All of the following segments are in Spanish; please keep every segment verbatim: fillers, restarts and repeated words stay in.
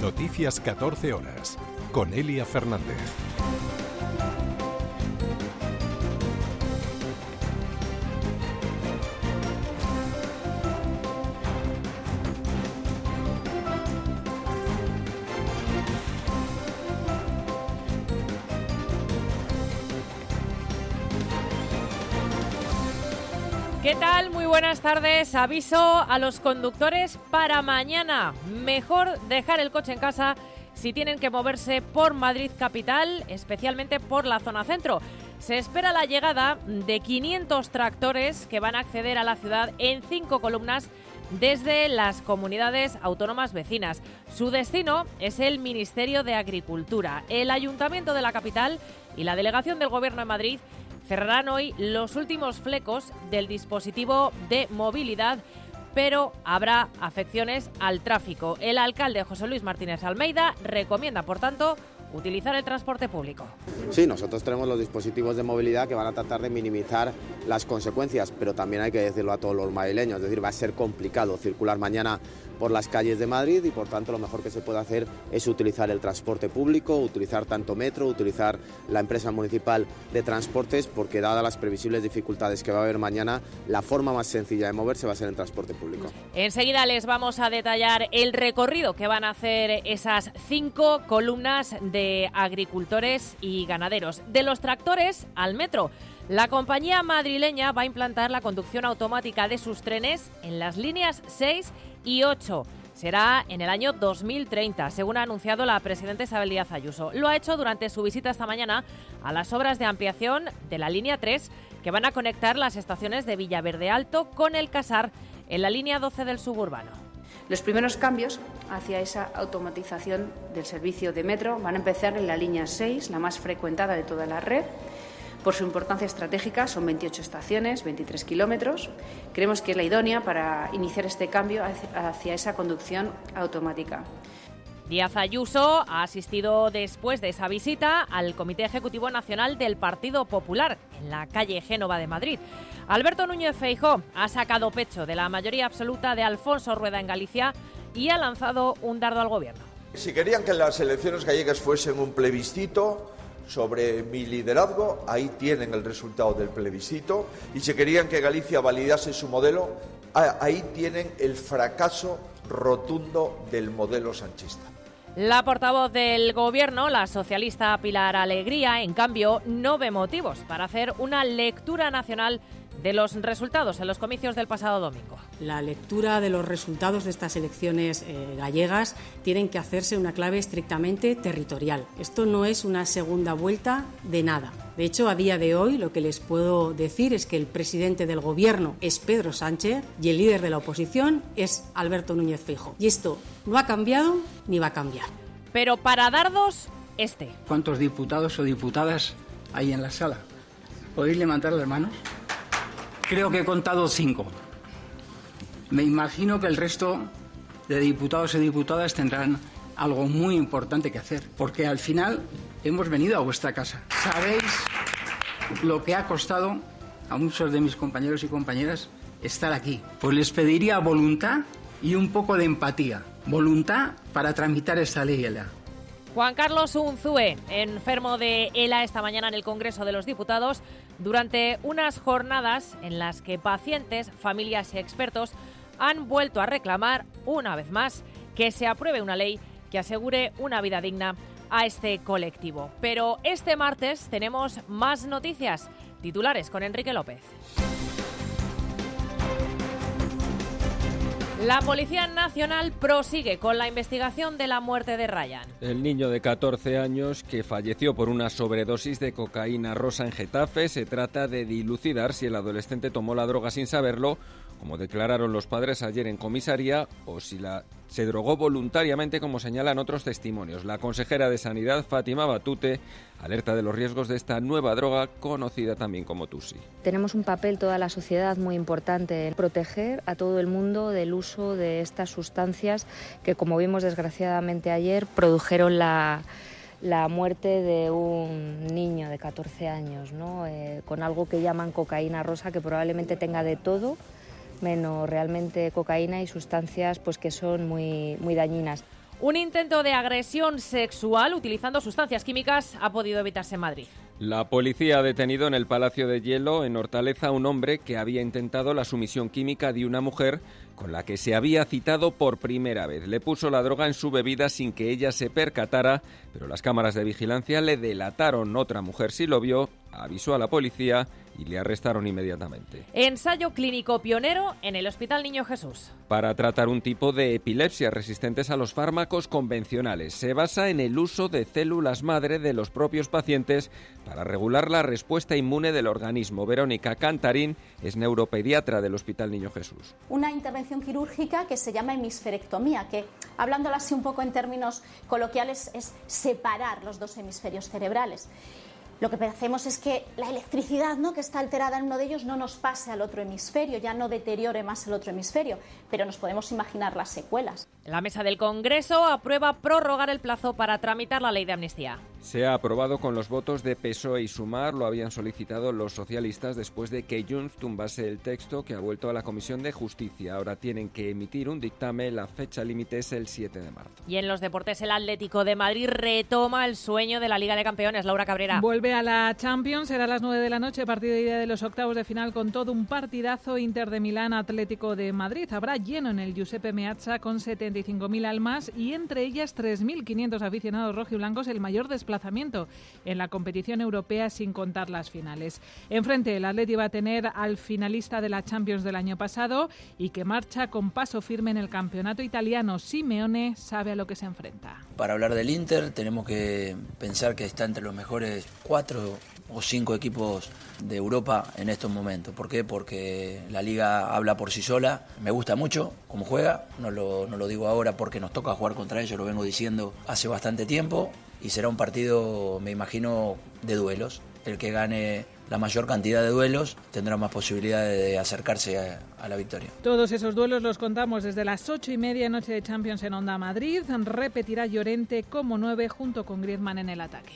Noticias catorce horas, con Elia Fernández. ¿Qué tal? Muy buenas tardes. Aviso a los conductores para mañana. Mejor dejar el coche en casa si tienen que moverse por Madrid capital, especialmente por la zona centro. Se espera la llegada de quinientos tractores que van a acceder a la ciudad en cinco columnas desde las comunidades autónomas vecinas. Su destino es el Ministerio de Agricultura. El Ayuntamiento de la capital y la Delegación del Gobierno en Madrid cerrarán hoy los últimos flecos del dispositivo de movilidad, pero habrá afecciones al tráfico. El alcalde José Luis Martínez Almeida recomienda, por tanto, utilizar el transporte público. Sí, nosotros tenemos los dispositivos de movilidad que van a tratar de minimizar las consecuencias, pero también hay que decirlo a todos los madrileños, es decir, va a ser complicado circular mañana por las calles de Madrid y por tanto lo mejor que se puede hacer es utilizar el transporte público, utilizar tanto metro, utilizar la empresa municipal de transportes, porque dadas las previsibles dificultades que va a haber mañana, la forma más sencilla de moverse va a ser en transporte público. Enseguida les vamos a detallar el recorrido que van a hacer esas cinco columnas de agricultores y ganaderos. De los tractores al metro. La compañía madrileña va a implantar la conducción automática de sus trenes en las líneas seis y ocho. Será en el año dos mil treinta, según ha anunciado la presidenta Isabel Díaz Ayuso. Lo ha hecho durante su visita esta mañana a las obras de ampliación de la línea tres, que van a conectar las estaciones de Villaverde Alto con el Casar en la línea doce del suburbano. Los primeros cambios hacia esa automatización del servicio de metro van a empezar en la línea seis, la más frecuentada de toda la red. Por su importancia estratégica, son veintiocho estaciones, veintitrés kilómetros. Creemos que es la idónea para iniciar este cambio hacia esa conducción automática. Díaz Ayuso ha asistido después de esa visita al Comité Ejecutivo Nacional del Partido Popular en la calle Génova de Madrid. Alberto Núñez Feijóo ha sacado pecho de la mayoría absoluta de Alfonso Rueda en Galicia y ha lanzado un dardo al gobierno. Si querían que las elecciones gallegas fuesen un plebiscito sobre mi liderazgo, ahí tienen el resultado del plebiscito, y si querían que Galicia validase su modelo, ahí tienen el fracaso rotundo del modelo sanchista. La portavoz del Gobierno, la socialista Pilar Alegría, en cambio, no ve motivos para hacer una lectura nacional de los resultados en los comicios del pasado domingo. La lectura de los resultados de estas elecciones eh, gallegas tienen que hacerse en una clave estrictamente territorial. Esto no es una segunda vuelta de nada. De hecho, a día de hoy lo que les puedo decir es que el presidente del Gobierno es Pedro Sánchez y el líder de la oposición es Alberto Núñez Feijóo. Y esto no ha cambiado ni va a cambiar. Pero para dardos, este. ¿Cuántos diputados o diputadas hay en la sala? ¿Podéis levantar las manos? Creo que he contado cinco. Me imagino que el resto de diputados y diputadas tendrán algo muy importante que hacer, porque al final hemos venido a vuestra casa. ¿Sabéis lo que ha costado a muchos de mis compañeros y compañeras estar aquí? Pues les pediría voluntad y un poco de empatía. Voluntad para tramitar esta ley. Juan Carlos Unzué, enfermo de ELA esta mañana en el Congreso de los Diputados, durante unas jornadas en las que pacientes, familias y expertos han vuelto a reclamar, una vez más, que se apruebe una ley que asegure una vida digna a este colectivo. Pero este martes tenemos más noticias. Titulares con Enrique López. La Policía Nacional prosigue con la investigación de la muerte de Ryan. El niño de catorce años que falleció por una sobredosis de cocaína rosa en Getafe. Se trata de dilucidar si el adolescente tomó la droga sin saberlo, como declararon los padres ayer en comisaría, o si la se drogó voluntariamente, como señalan otros testimonios. La consejera de Sanidad, Fátima Batute, alerta de los riesgos de esta nueva droga, conocida también como Tusi. Tenemos un papel, toda la sociedad, muy importante en proteger a todo el mundo del uso de estas sustancias que, como vimos desgraciadamente ayer, produjeron la... la muerte de un niño de catorce años, ¿no? Eh, con algo que llaman cocaína rosa, que probablemente tenga de todo, menos realmente cocaína y sustancias pues que son muy, muy dañinas. Un intento de agresión sexual utilizando sustancias químicas ha podido evitarse en Madrid. La policía ha detenido en el Palacio de Hielo, en Hortaleza, a un hombre que había intentado la sumisión química de una mujer con la que se había citado por primera vez. Le puso la droga en su bebida sin que ella se percatara, pero las cámaras de vigilancia le delataron. Otra mujer sí lo vio, avisó a la policía y le arrestaron inmediatamente. Ensayo clínico pionero en el Hospital Niño Jesús. Para tratar un tipo de epilepsia resistentes a los fármacos convencionales. Se basa en el uso de células madre de los propios pacientes para regular la respuesta inmune del organismo. Verónica Cantarín es neuropediatra del Hospital Niño Jesús. Una intervención quirúrgica que se llama hemisferectomía, que hablándolo así un poco en términos coloquiales es separar los dos hemisferios cerebrales. Lo que hacemos es que la electricidad, ¿no?, que está alterada en uno de ellos no nos pase al otro hemisferio, ya no deteriore más el otro hemisferio, pero nos podemos imaginar las secuelas. La mesa del Congreso aprueba prorrogar el plazo para tramitar la ley de amnistía. Se ha aprobado con los votos de P S O E y Sumar. Lo habían solicitado los socialistas después de que Junts tumbase el texto que ha vuelto a la Comisión de Justicia. Ahora tienen que emitir un dictamen. La fecha límite es el siete de marzo. Y en los deportes, el Atlético de Madrid retoma el sueño de la Liga de Campeones. Laura Cabrera. Vuelve a la Champions, será a las nueve de la noche, partido de ida de los octavos de final con todo un partidazo. Inter de Milán, Atlético de Madrid. Habrá lleno en el Giuseppe Meazza con setenta y cinco mil almas y entre ellas tres mil quinientos aficionados rojiblancos, el mayor desplazamiento en la competición europea sin contar las finales. Enfrente, el Atleti va a tener al finalista de la Champions del año pasado y que marcha con paso firme en el campeonato italiano. Simeone sabe a lo que se enfrenta. Para hablar del Inter tenemos que pensar que está entre los mejores cuatro o cinco equipos de Europa en estos momentos. ¿Por qué? Porque la liga habla por sí sola. Me gusta mucho cómo juega, no lo, no lo digo ahora porque nos toca jugar contra ellos, lo vengo diciendo hace bastante tiempo, y será un partido, me imagino, de duelos. El que gane la mayor cantidad de duelos tendrá más posibilidades de acercarse a, a la victoria. Todos esos duelos los contamos desde las ocho y media, noche de Champions en Onda Madrid. Repetirá Llorente como nueve junto con Griezmann en el ataque.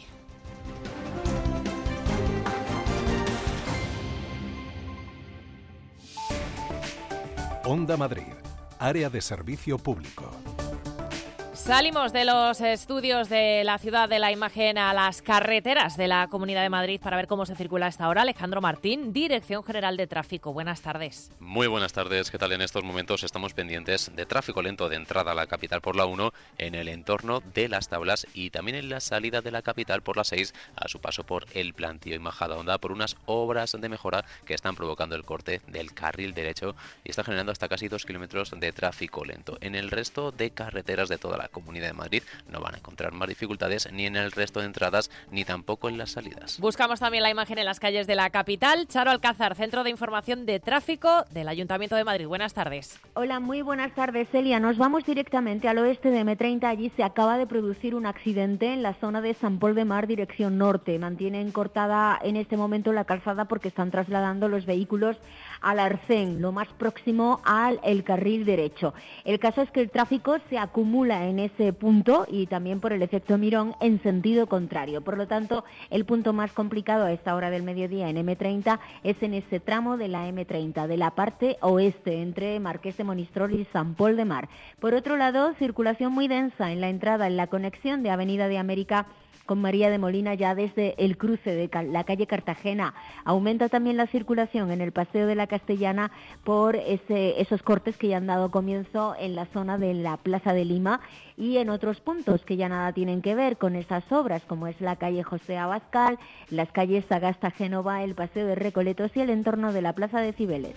Onda Madrid, área de servicio público. Salimos de los estudios de la ciudad de la imagen a las carreteras de la Comunidad de Madrid para ver cómo se circula a esta hora. Alejandro Martín, Dirección General de Tráfico. Buenas tardes. Muy buenas tardes. ¿Qué tal? En estos momentos estamos pendientes de tráfico lento de entrada a la capital por la uno en el entorno de Las Tablas y también en la salida de la capital por la seis a su paso por el Plantío y Majadahonda por unas obras de mejora que están provocando el corte del carril derecho y está generando hasta casi dos kilómetros de tráfico lento. En el resto de carreteras de toda la Comunidad de Madrid no van a encontrar más dificultades ni en el resto de entradas ni tampoco en las salidas. Buscamos también la imagen en las calles de la capital. Charo Alcázar, Centro de Información de Tráfico del Ayuntamiento de Madrid. Buenas tardes. Hola, muy buenas tardes, Celia. Nos vamos directamente al oeste de eme treinta. Allí se acaba de producir un accidente en la zona de Sant Pol de Mar, dirección norte. Mantienen cortada en este momento la calzada porque están trasladando los vehículos al Arcén, lo más próximo al el carril derecho. El caso es que el tráfico se acumula en ese punto y también por el efecto Mirón en sentido contrario. Por lo tanto, el punto más complicado a esta hora del mediodía en eme treinta es en ese tramo de la eme treinta, de la parte oeste, entre Marqués de Monistrol y Sant Pol de Mar. Por otro lado, circulación muy densa en la entrada, en la conexión de Avenida de América con María de Molina ya desde el cruce de la calle Cartagena. Aumenta también la circulación en el Paseo de la Castellana por ese, esos cortes que ya han dado comienzo en la zona de la Plaza de Lima y en otros puntos que ya nada tienen que ver con esas obras, como es la calle José Abascal, las calles Sagasta Génova, el Paseo de Recoletos y el entorno de la Plaza de Cibeles.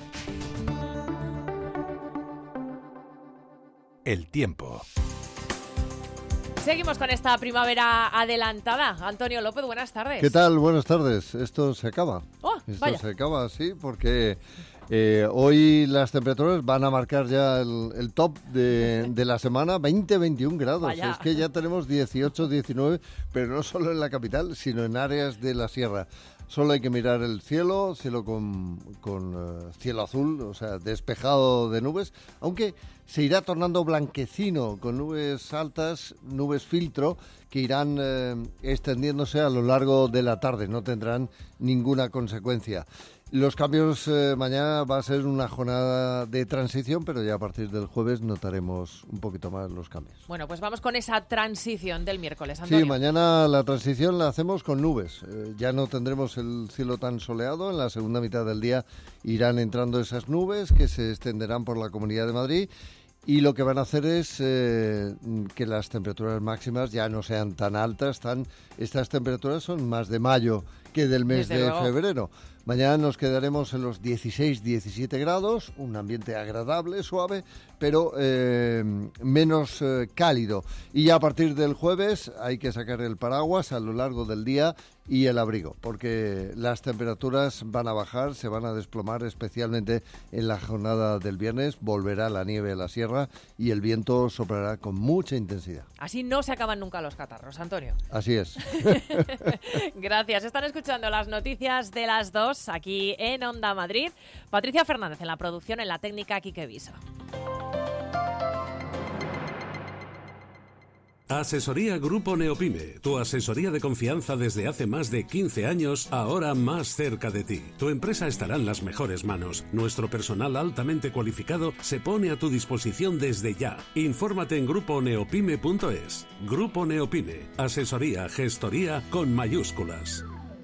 El tiempo. Seguimos con esta primavera adelantada. Antonio López, buenas tardes. ¿Qué tal? Buenas tardes. Esto se acaba. Oh, Esto vaya. se acaba, sí, porque eh, hoy las temperaturas van a marcar ya el, el top de, de la semana, veinte a veintiún grados. Vaya. Es que ya tenemos dieciocho, diecinueve, pero no solo en la capital, sino en áreas de la sierra. Solo hay que mirar el cielo, cielo con, con uh, cielo azul, o sea, despejado de nubes, aunque se irá tornando blanquecino con nubes altas, nubes filtro, que irán eh, extendiéndose a lo largo de la tarde, no tendrán ninguna consecuencia. Los cambios, eh, mañana va a ser una jornada de transición, pero ya a partir del jueves notaremos un poquito más los cambios. Bueno, pues vamos con esa transición del miércoles, Antonio. Sí, mañana la transición la hacemos con nubes. Eh, ya no tendremos el cielo tan soleado. En la segunda mitad del día irán entrando esas nubes que se extenderán por la Comunidad de Madrid. Y lo que van a hacer es eh, que las temperaturas máximas ya no sean tan altas. Tan, estas temperaturas son más de mayo que del mes Desde de luego. febrero. Mañana nos quedaremos en los dieciséis diecisiete grados, un ambiente agradable, suave, pero eh, menos eh, cálido. Y ya a partir del jueves hay que sacar el paraguas a lo largo del día y el abrigo, porque las temperaturas van a bajar, se van a desplomar, especialmente en la jornada del viernes. Volverá la nieve a la sierra y el viento soplará con mucha intensidad. Así no se acaban nunca los catarros, Antonio. Así es. Gracias. Están escuchando las noticias de las dos aquí en Onda Madrid. Patricia Fernández en la producción, en la técnica Quique Viso. Asesoría Grupo Neopime, tu asesoría de confianza desde hace más de quince años, ahora más cerca de ti. Tu empresa estará en las mejores manos. Nuestro personal altamente cualificado se pone a tu disposición desde ya. Infórmate en grupo neopime punto es. Grupo Neopime, asesoría, gestoría con mayúsculas.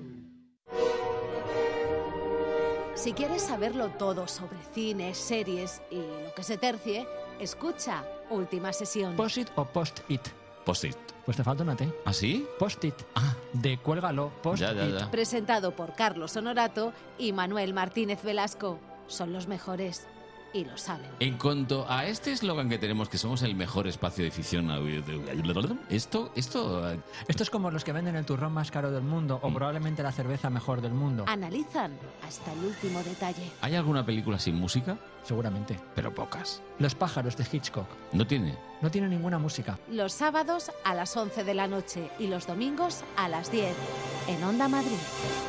Si quieres saberlo todo sobre cine, series y lo que se tercie, escucha Última Sesión. ¿Post-it o post-it? Post-it. Pues te falta una T. ¿Ah, sí? Post-it. Ah. De cuélgalo, post-it. Ya, ya, ya. Presentado por Carlos Honorato y Manuel Martínez Velasco. Son los mejores y lo saben. En cuanto a este eslogan que tenemos, que somos el mejor espacio de ficción, esto, esto... Esto es como los que venden el turrón más caro del mundo o probablemente la cerveza mejor del mundo. Analizan hasta el último detalle. ¿Hay alguna película sin música? Seguramente. Pero pocas. Los pájaros de Hitchcock. ¿No tiene? No tiene ninguna música. Los sábados a las once de la noche y los domingos a las diez en Onda Madrid.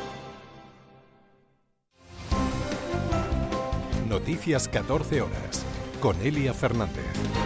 Noticias catorce horas, con Elia Fernández.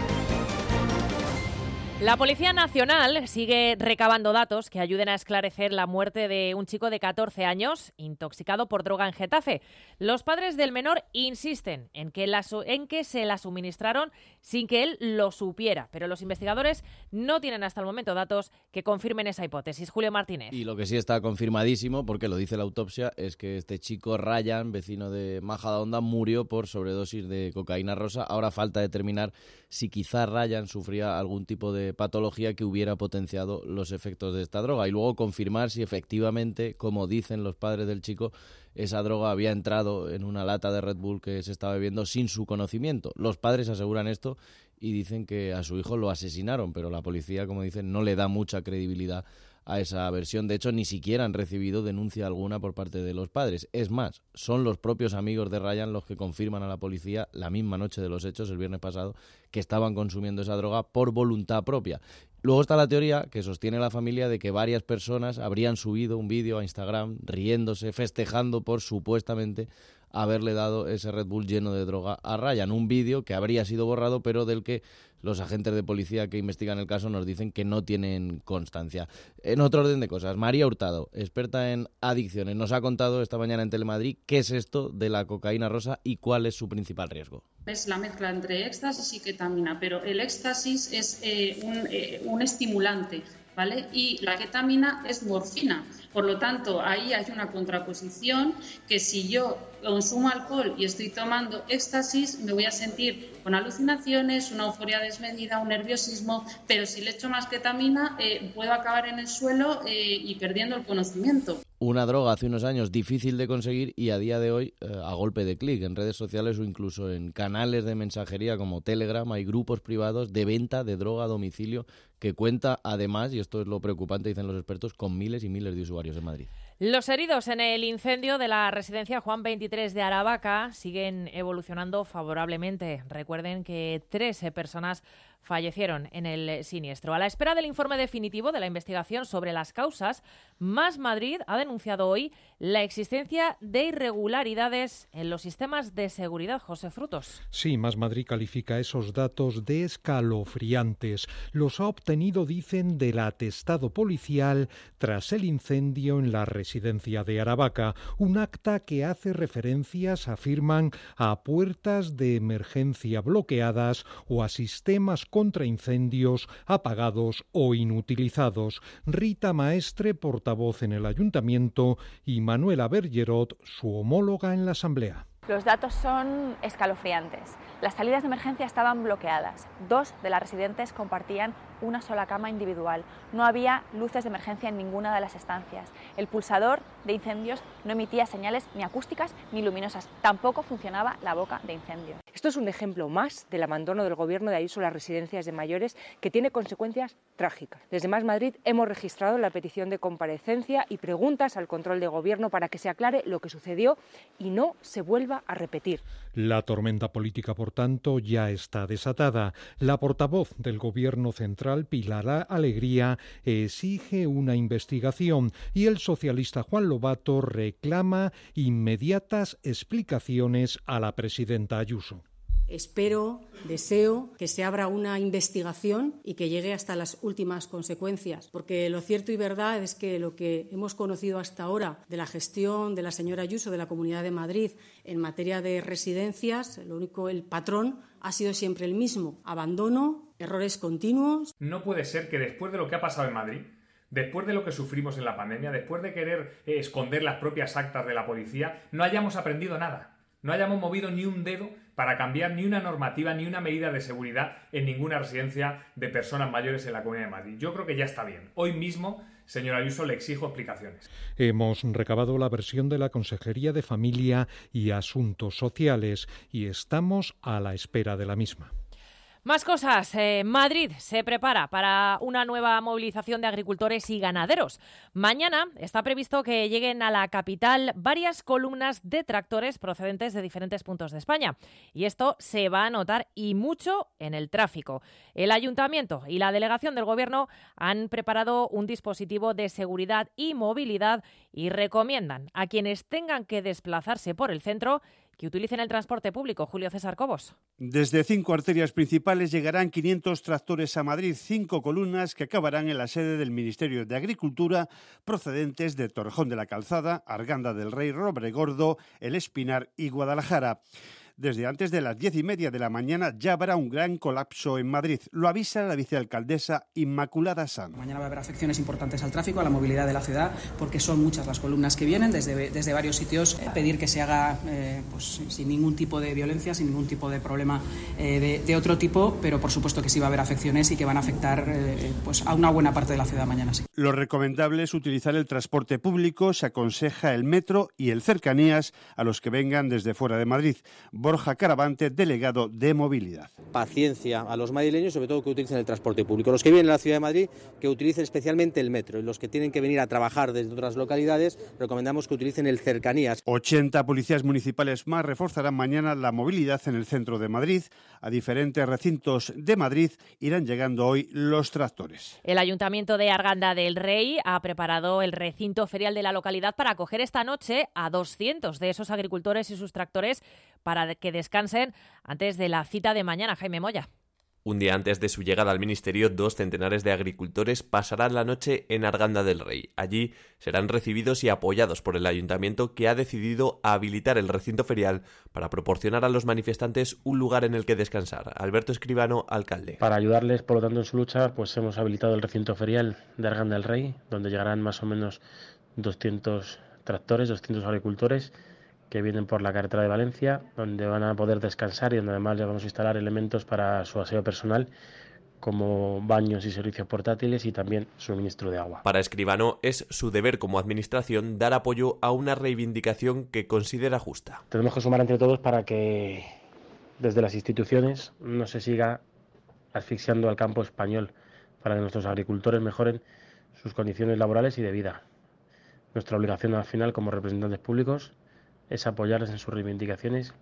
La Policía Nacional sigue recabando datos que ayuden a esclarecer la muerte de un chico de catorce años intoxicado por droga en Getafe. Los padres del menor insisten en que, la, en que se la suministraron sin que él lo supiera, pero los investigadores no tienen hasta el momento datos que confirmen esa hipótesis. Julio Martínez. Y lo que sí está confirmadísimo, porque lo dice la autopsia, es que este chico Ryan, vecino de Majadahonda, murió por sobredosis de cocaína rosa. Ahora falta determinar si quizá Ryan sufría algún tipo de patología que hubiera potenciado los efectos de esta droga y luego confirmar si efectivamente, como dicen los padres del chico, esa droga había entrado en una lata de Red Bull que se estaba bebiendo sin su conocimiento. Los padres aseguran esto y dicen que a su hijo lo asesinaron, pero la policía, como dicen, no le da mucha credibilidad a esa versión. De hecho, ni siquiera han recibido denuncia alguna por parte de los padres. Es más, son los propios amigos de Ryan los que confirman a la policía la misma noche de los hechos, el viernes pasado, que estaban consumiendo esa droga por voluntad propia. Luego está la teoría que sostiene la familia de que varias personas habrían subido un vídeo a Instagram riéndose, festejando por supuestamente haberle dado ese Red Bull lleno de droga a Ryan. Un vídeo que habría sido borrado, pero del que los agentes de policía que investigan el caso nos dicen que no tienen constancia. En otro orden de cosas, María Hurtado, experta en adicciones, nos ha contado esta mañana en Telemadrid qué es esto de la cocaína rosa y cuál es su principal riesgo. Es la mezcla entre éxtasis y ketamina, pero el éxtasis es eh, un, eh, un estimulante, ¿vale? Y la ketamina es morfina. Por lo tanto, ahí hay una contraposición que si yo consumo alcohol y estoy tomando éxtasis, me voy a sentir con alucinaciones, una euforia desmedida, un nerviosismo, pero si le echo más ketamina, eh, puedo acabar en el suelo eh, y perdiendo el conocimiento. Una droga hace unos años difícil de conseguir y a día de hoy eh, a golpe de clic en redes sociales o incluso en canales de mensajería como Telegram hay grupos privados de venta de droga a domicilio que cuenta además, y esto es lo preocupante dicen los expertos, con miles y miles de usuarios en Madrid. Los heridos en el incendio de la residencia Juan veintitrés de Aravaca siguen evolucionando favorablemente. Recuerden que trece personas fallecieron en el siniestro. A la espera del informe definitivo de la investigación sobre las causas, Más Madrid ha denunciado hoy la existencia de irregularidades en los sistemas de seguridad. José Frutos. Sí, Más Madrid califica esos datos de escalofriantes. Los ha obtenido, dicen, del atestado policial tras el incendio en la residencia residencia de Aravaca, un acta que hace referencias, afirman, a puertas de emergencia bloqueadas o a sistemas contra incendios apagados o inutilizados. Rita Maestre, portavoz en el Ayuntamiento, y Manuela Bergerot, su homóloga en la Asamblea. Los datos son escalofriantes. Las salidas de emergencia estaban bloqueadas. Dos de las residentes compartían una sola cama individual. No había luces de emergencia en ninguna de las estancias. El pulsador de incendios no emitía señales ni acústicas ni luminosas. Tampoco funcionaba la boca de incendio. Esto es un ejemplo más del abandono del Gobierno de Ayuso a las residencias de mayores, que tiene consecuencias trágicas. Desde Más Madrid hemos registrado la petición de comparecencia y preguntas al control de Gobierno para que se aclare lo que sucedió y no se vuelva a repetir. La tormenta política, por tanto, ya está desatada. La portavoz del Gobierno central, Pilar Alegría, exige una investigación y el socialista Juan Lobato reclama inmediatas explicaciones a la presidenta Ayuso. Espero, deseo que se abra una investigación y que llegue hasta las últimas consecuencias, porque lo cierto y verdad es que lo que hemos conocido hasta ahora de la gestión de la señora Ayuso de la Comunidad de Madrid en materia de residencias, lo único, el patrón ha sido siempre el mismo: abandono, errores continuos. No puede ser que después de lo que ha pasado en Madrid, después de lo que sufrimos en la pandemia, después de querer eh, esconder las propias actas de la policía, no hayamos aprendido nada. No hayamos movido ni un dedo para cambiar ni una normativa ni una medida de seguridad en ninguna residencia de personas mayores en la Comunidad de Madrid. Yo creo que ya está bien. Hoy mismo, señor Ayuso, le exijo explicaciones. Hemos recabado la versión de la Consejería de Familia y Asuntos Sociales y estamos a la espera de la misma. Más cosas. Eh, Madrid se prepara para una nueva movilización de agricultores y ganaderos. Mañana está previsto que lleguen a la capital varias columnas de tractores procedentes de diferentes puntos de España. Y esto se va a notar y mucho en el tráfico. El Ayuntamiento y la Delegación del Gobierno han preparado un dispositivo de seguridad y movilidad y recomiendan a quienes tengan que desplazarse por el centro que utilicen el transporte público. Julio César Cobos. Desde cinco arterias principales llegarán quinientos tractores a Madrid, cinco columnas que acabarán en la sede del Ministerio de Agricultura, procedentes de Torrejón de la Calzada, Arganda del Rey, Robregordo, El Espinar y Guadalajara. Desde antes de las diez y media de la mañana ya habrá un gran colapso en Madrid. Lo avisa la vicealcaldesa Inmaculada Sanz. Mañana va a haber afecciones importantes al tráfico, a la movilidad de la ciudad, porque son muchas las columnas que vienen desde, desde varios sitios. Eh, pedir que se haga eh, pues, sin ningún tipo de violencia, sin ningún tipo de problema eh, de, de otro tipo, pero por supuesto que sí va a haber afecciones y que van a afectar eh, pues, a una buena parte de la ciudad mañana. Sí. Lo recomendable es utilizar el transporte público. Se aconseja el metro y el cercanías a los que vengan desde fuera de Madrid. Borja Caravante, delegado de Movilidad. Paciencia a los madrileños, sobre todo que utilicen el transporte público. Los que vienen a la Ciudad de Madrid, que utilicen especialmente el metro, y los que tienen que venir a trabajar desde otras localidades, recomendamos que utilicen el cercanías. ochenta policías municipales más reforzarán mañana la movilidad en el centro de Madrid. A diferentes recintos de Madrid irán llegando hoy los tractores. El Ayuntamiento de Arganda del Rey ha preparado el recinto ferial de la localidad para acoger esta noche a doscientos de esos agricultores y sus tractores para que descansen antes de la cita de mañana. Jaime Moya. Un día antes de su llegada al Ministerio, dos centenares de agricultores pasarán la noche en Arganda del Rey. Allí serán recibidos y apoyados por el Ayuntamiento, que ha decidido habilitar el recinto ferial para proporcionar a los manifestantes un lugar en el que descansar. Alberto Escribano, alcalde. Para ayudarles, por lo tanto, en su lucha, pues hemos habilitado el recinto ferial de Arganda del Rey, donde llegarán más o menos doscientos tractores, doscientos agricultores, que vienen por la carretera de Valencia, donde van a poder descansar y donde además les vamos a instalar elementos para su aseo personal, como baños y servicios portátiles y también suministro de agua. Para Escribano es su deber como administración dar apoyo a una reivindicación que considera justa. Tenemos que sumar entre todos para que desde las instituciones no se siga asfixiando al campo español, para que nuestros agricultores mejoren sus condiciones laborales y de vida. Nuestra obligación al final como representantes públicos es apoyarles en sus reivindicaciones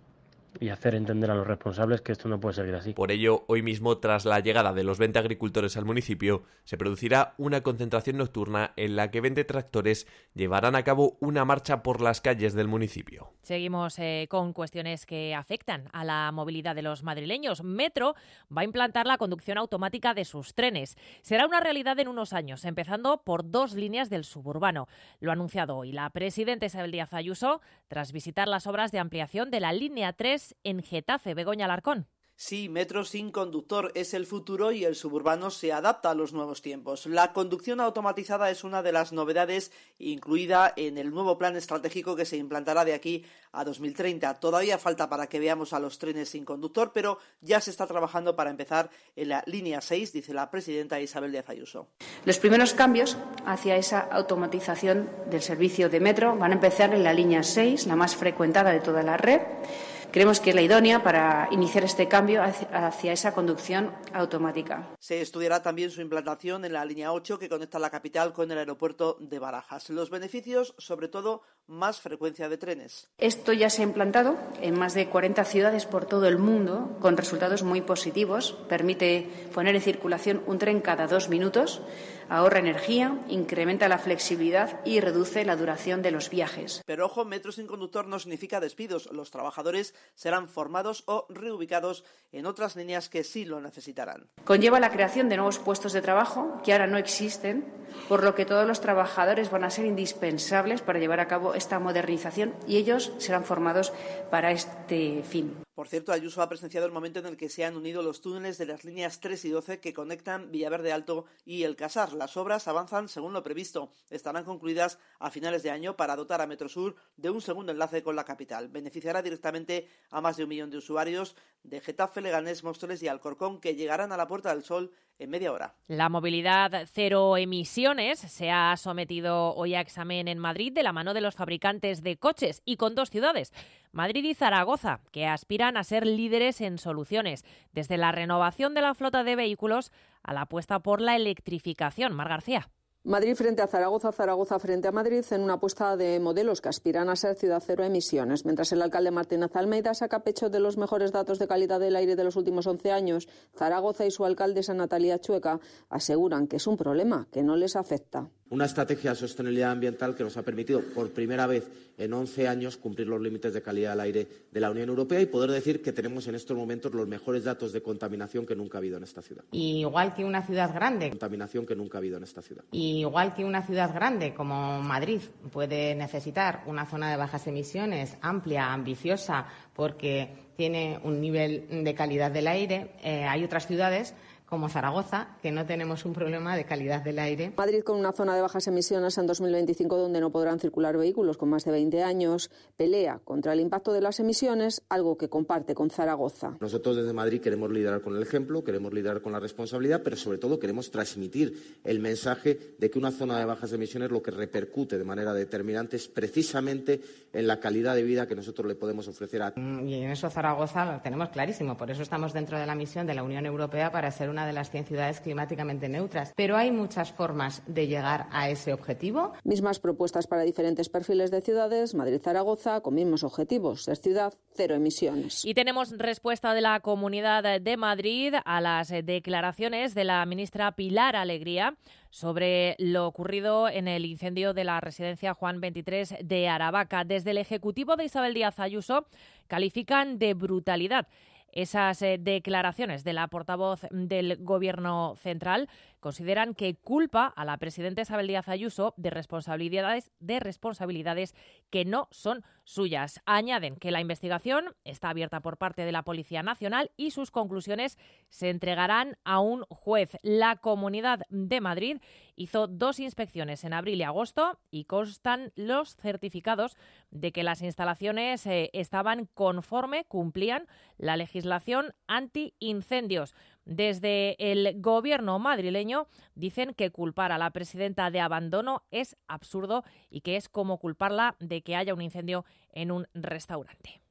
y hacer entender a los responsables que esto no puede seguir así. Por ello, hoy mismo, tras la llegada de los veinte agricultores al municipio, se producirá una concentración nocturna en la que veinte tractores llevarán a cabo una marcha por las calles del municipio. Seguimos eh, con cuestiones que afectan a la movilidad de los madrileños. Metro va a implantar la conducción automática de sus trenes. Será una realidad en unos años, empezando por dos líneas del suburbano. Lo ha anunciado hoy la presidenta Isabel Díaz Ayuso tras visitar las obras de ampliación de la línea tres en Getafe. Begoña Alarcón. Sí, Metro sin conductor es el futuro y el suburbano se adapta a los nuevos tiempos. La conducción automatizada es una de las novedades incluida en el nuevo plan estratégico que se implantará de aquí a dos mil treinta. Todavía falta para que veamos a los trenes sin conductor, pero ya se está trabajando para empezar en la línea seis, dice la presidenta Isabel Díaz Ayuso. Los primeros cambios hacia esa automatización del servicio de Metro van a empezar en la línea seis, la más frecuentada de toda la red. Creemos que es la idónea para iniciar este cambio hacia esa conducción automática. Se estudiará también su implantación en la línea ocho que conecta la capital con el aeropuerto de Barajas. Los beneficios, sobre todo, más frecuencia de trenes. Esto ya se ha implantado en más de cuarenta ciudades por todo el mundo, con resultados muy positivos. Permite poner en circulación un tren cada dos minutos, ahorra energía, incrementa la flexibilidad y reduce la duración de los viajes. Pero ojo, Metro sin conductor no significa despidos. Los trabajadores serán formados o reubicados en otras líneas que sí lo necesitarán. Conlleva la creación de nuevos puestos de trabajo que ahora no existen, por lo que todos los trabajadores van a ser indispensables para llevar a cabo esta modernización y ellos serán formados para este fin. Por cierto, Ayuso ha presenciado el momento en el que se han unido los túneles de las líneas tres y doce que conectan Villaverde Alto y El Casar. Las obras avanzan según lo previsto. Estarán concluidas a finales de año para dotar a Metrosur de un segundo enlace con la capital. Beneficiará directamente a más de un millón de usuarios de Getafe, Leganés, Móstoles y Alcorcón, que llegarán a la Puerta del Sol en media hora. La movilidad cero emisiones se ha sometido hoy a examen en Madrid de la mano de los fabricantes de coches y con dos ciudades, Madrid y Zaragoza, que aspiran a ser líderes en soluciones, desde la renovación de la flota de vehículos a la apuesta por la electrificación. Mar García. Madrid frente a Zaragoza, Zaragoza frente a Madrid en una apuesta de modelos que aspiran a ser ciudad cero emisiones. Mientras el alcalde Martínez Almeida saca pecho de los mejores datos de calidad del aire de los últimos once años, Zaragoza y su alcaldesa Natalia Chueca aseguran que es un problema que no les afecta. Una estrategia de sostenibilidad ambiental que nos ha permitido por primera vez en once años cumplir los límites de calidad del aire de la Unión Europea y poder decir que tenemos en estos momentos los mejores datos de contaminación que nunca ha habido en esta ciudad. Y igual que una ciudad grande. Contaminación que nunca ha habido en esta ciudad. Y igual que una ciudad grande como Madrid puede necesitar una zona de bajas emisiones amplia, ambiciosa, porque tiene un nivel de calidad del aire, eh, hay otras ciudades como Zaragoza, que no tenemos un problema de calidad del aire. Madrid con una zona de bajas emisiones en dos mil veinticinco donde no podrán circular vehículos con más de veinte años, pelea contra el impacto de las emisiones, algo que comparte con Zaragoza. Nosotros desde Madrid queremos liderar con el ejemplo, queremos liderar con la responsabilidad, pero sobre todo queremos transmitir el mensaje de que una zona de bajas emisiones lo que repercute de manera determinante es precisamente en la calidad de vida que nosotros le podemos ofrecer a... Y en eso Zaragoza lo tenemos clarísimo, por eso estamos dentro de la misión de la Unión Europea para ser una de las cien ciudades climáticamente neutras. Pero hay muchas formas de llegar a ese objetivo. Mismas propuestas para diferentes perfiles de ciudades, Madrid-Zaragoza, con mismos objetivos, ser ciudad cero emisiones. Y tenemos respuesta de la Comunidad de Madrid a las declaraciones de la ministra Pilar Alegría sobre lo ocurrido en el incendio de la residencia Juan veintitrés de Aravaca. Desde el Ejecutivo de Isabel Díaz Ayuso califican de brutalidad esas eh, declaraciones de la portavoz del Gobierno central. Consideran que culpa a la presidenta Isabel Díaz Ayuso de responsabilidades, de responsabilidades que no son suyas. Añaden que la investigación está abierta por parte de la Policía Nacional y sus conclusiones se entregarán a un juez. La Comunidad de Madrid hizo dos inspecciones en abril y agosto y constan los certificados de que las instalaciones eh, estaban conforme, cumplían la legislación antiincendios. Desde el gobierno madrileño dicen que culpar a la presidenta de abandono es absurdo y que es como culparla de que haya un incendio en un restaurante.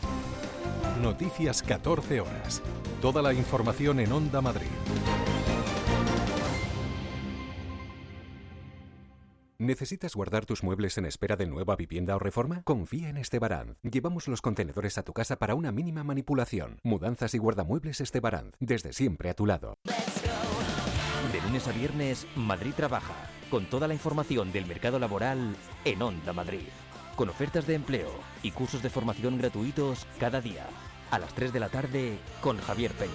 Noticias catorce horas. Toda la información en Onda Madrid. ¿Necesitas guardar tus muebles en espera de nueva vivienda o reforma? Confía en Estebaranz. Llevamos los contenedores a tu casa para una mínima manipulación. Mudanzas y guardamuebles Estebaranz. Desde siempre a tu lado. De lunes a viernes, Madrid Trabaja. Con toda la información del mercado laboral en Onda Madrid. Con ofertas de empleo y cursos de formación gratuitos cada día. A las tres de la tarde con Javier Peña.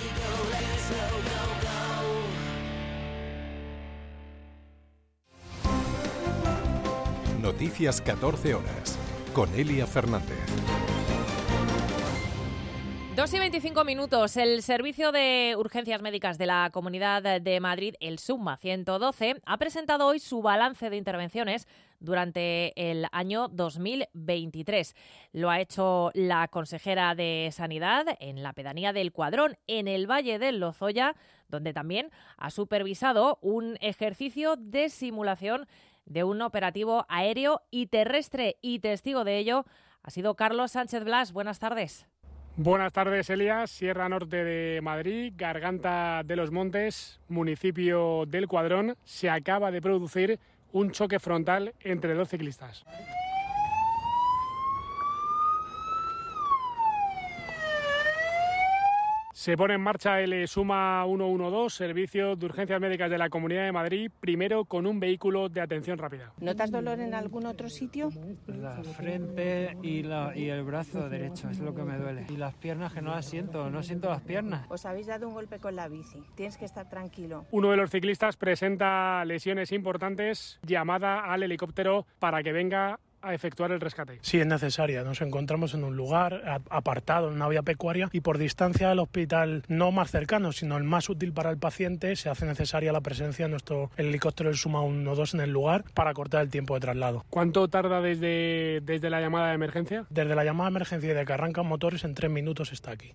Noticias catorce horas, con Elia Fernández. Dos y veinticinco minutos. El Servicio de Urgencias Médicas de la Comunidad de Madrid, el SUMA ciento doce, ha presentado hoy su balance de intervenciones durante el año dos mil veintitrés. Lo ha hecho la consejera de Sanidad en la pedanía del Cuadrón, en el Valle del Lozoya, donde también ha supervisado un ejercicio de simulación de un operativo aéreo y terrestre, y testigo de ello ha sido Carlos Sánchez Blas. Buenas tardes. Buenas tardes, Elías. Sierra Norte de Madrid, Garganta de los Montes, municipio del Cuadrón, se acaba de producir un choque frontal entre dos ciclistas. Se pone en marcha el SUMA ciento doce, Servicio de Urgencias Médicas de la Comunidad de Madrid, primero con un vehículo de atención rápida. ¿Notas dolor en algún otro sitio? La frente y, la, y el brazo derecho es lo que me duele. Y las piernas, que no las siento, no siento las piernas. Os habéis dado un golpe con la bici, tienes que estar tranquilo. Uno de los ciclistas presenta lesiones importantes, llamada al helicóptero para que venga a efectuar el rescate. Sí, es necesaria. Nos encontramos en un lugar apartado, en una vía pecuaria, y por distancia del hospital no más cercano, sino el más útil para el paciente, se hace necesaria la presencia de nuestro helicóptero del SUMA ciento doce en el lugar para cortar el tiempo de traslado. ¿Cuánto tarda desde, desde la llamada de emergencia? Desde la llamada de emergencia y de que arrancan motores, en tres minutos está aquí.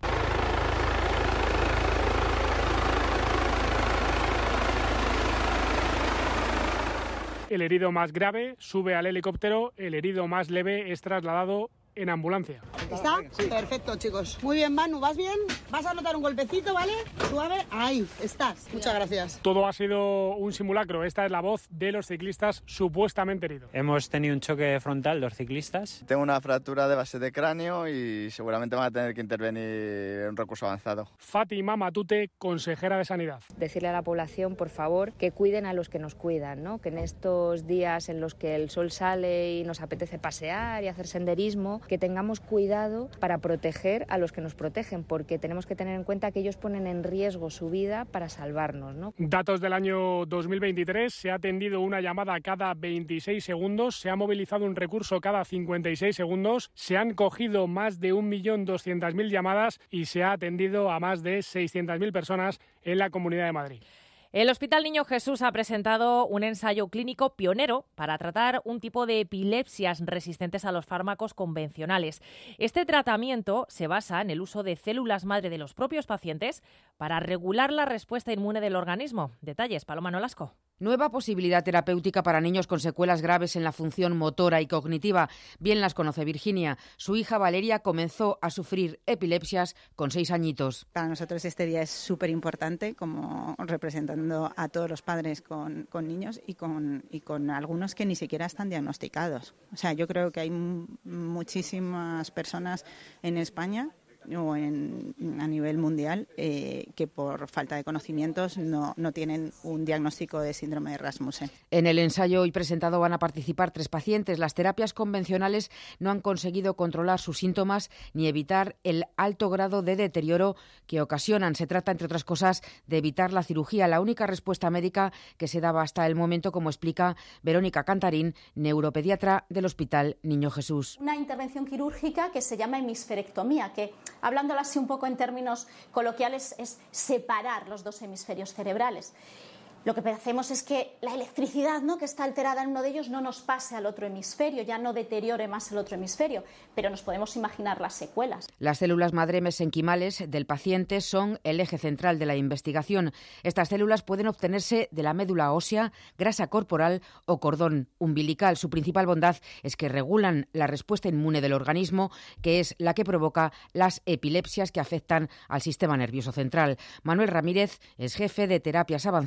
El herido más grave sube al helicóptero, el herido más leve es trasladado en ambulancia. ¿Está? Sí. Perfecto, chicos. Muy bien, Manu, ¿vas bien? Vas a notar un golpecito, ¿vale? Suave. Ahí, estás. Muchas gracias. Todo ha sido un simulacro. Esta es la voz de los ciclistas supuestamente heridos. Hemos tenido un choque frontal, los ciclistas. Tengo una fractura de base de cráneo y seguramente van a tener que intervenir en un recurso avanzado. Fátima Matute, consejera de Sanidad. Decirle a la población, por favor, que cuiden a los que nos cuidan, ¿no? Que en estos días en los que el sol sale y nos apetece pasear y hacer senderismo, que tengamos cuidado para proteger a los que nos protegen, porque tenemos que tener en cuenta que ellos ponen en riesgo su vida para salvarnos, ¿no? Datos del año dos mil veintitrés, se ha atendido una llamada cada veintiséis segundos, se ha movilizado un recurso cada cincuenta y seis segundos, se han cogido más de un millón doscientas mil llamadas y se ha atendido a más de seiscientas mil personas en la Comunidad de Madrid. El Hospital Niño Jesús ha presentado un ensayo clínico pionero para tratar un tipo de epilepsias resistentes a los fármacos convencionales. Este tratamiento se basa en el uso de células madre de los propios pacientes para regular la respuesta inmune del organismo. Detalles, Paloma Nolasco. Nueva posibilidad terapéutica para niños con secuelas graves en la función motora y cognitiva. Bien las conoce Virginia. Su hija Valeria comenzó a sufrir epilepsias con seis añitos. Para nosotros este día es súper importante, como representando a todos los padres con, con niños y con, y con algunos que ni siquiera están diagnosticados. O sea, yo creo que hay m- muchísimas personas en España o en, a nivel mundial eh, que por falta de conocimientos no, no tienen un diagnóstico de síndrome de Rasmussen. En el ensayo hoy presentado van a participar tres pacientes. Las terapias convencionales no han conseguido controlar sus síntomas ni evitar el alto grado de deterioro que ocasionan. Se trata, entre otras cosas, de evitar la cirugía, la única respuesta médica que se daba hasta el momento, como explica Verónica Cantarín, neuropediatra del Hospital Niño Jesús. Una intervención quirúrgica que se llama hemisferectomía, que hablándolo así un poco en términos coloquiales, es separar los dos hemisferios cerebrales. Lo que hacemos es que la electricidad, ¿no?, que está alterada en uno de ellos no nos pase al otro hemisferio, ya no deteriore más el otro hemisferio, pero nos podemos imaginar las secuelas. Las células madre mesenquimales del paciente son el eje central de la investigación. Estas células pueden obtenerse de la médula ósea, grasa corporal o cordón umbilical. Su principal bondad es que regulan la respuesta inmune del organismo, que es la que provoca las epilepsias que afectan al sistema nervioso central. Manuel Ramírez es jefe de terapias avanzadas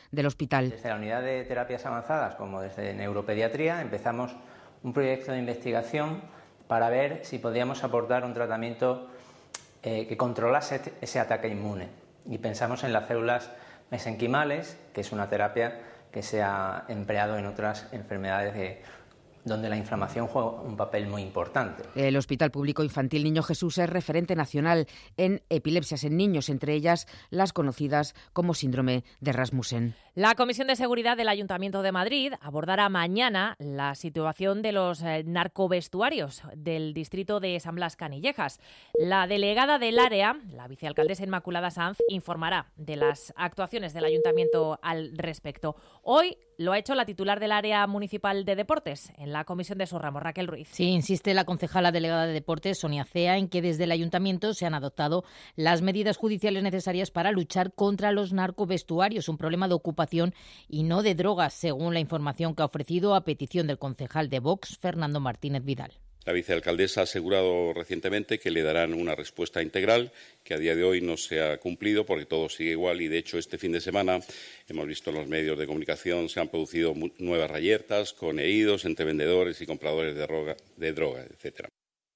del hospital. Desde la unidad de terapias avanzadas como desde neuropediatría empezamos un proyecto de investigación para ver si podíamos aportar un tratamiento eh, que controlase ese ataque inmune. Y pensamos en las células mesenquimales, que es una terapia que se ha empleado en otras enfermedades de donde la inflamación juega un papel muy importante. El Hospital Público Infantil Niño Jesús es referente nacional en epilepsias en niños, entre ellas las conocidas como síndrome de Rasmussen. La Comisión de Seguridad del Ayuntamiento de Madrid abordará mañana la situación de los eh, narcovestuarios del distrito de San Blas Canillejas. La delegada del área, la vicealcaldesa Inmaculada Sanz, informará de las actuaciones del ayuntamiento al respecto. Hoy lo ha hecho la titular del área municipal de deportes en la comisión de su ramo, Raquel Ruiz. Sí, insiste la concejala delegada de deportes, Sonia Cea, en que desde el ayuntamiento se han adoptado las medidas judiciales necesarias para luchar contra los narcovestuarios, un problema de ocupación y no de drogas, según la información que ha ofrecido a petición del concejal de Vox, Fernando Martínez Vidal. La vicealcaldesa ha asegurado recientemente que le darán una respuesta integral, que a día de hoy no se ha cumplido porque todo sigue igual y, de hecho, este fin de semana hemos visto en los medios de comunicación se han producido nuevas reyertas con heridos entre vendedores y compradores de droga, de droga etcétera.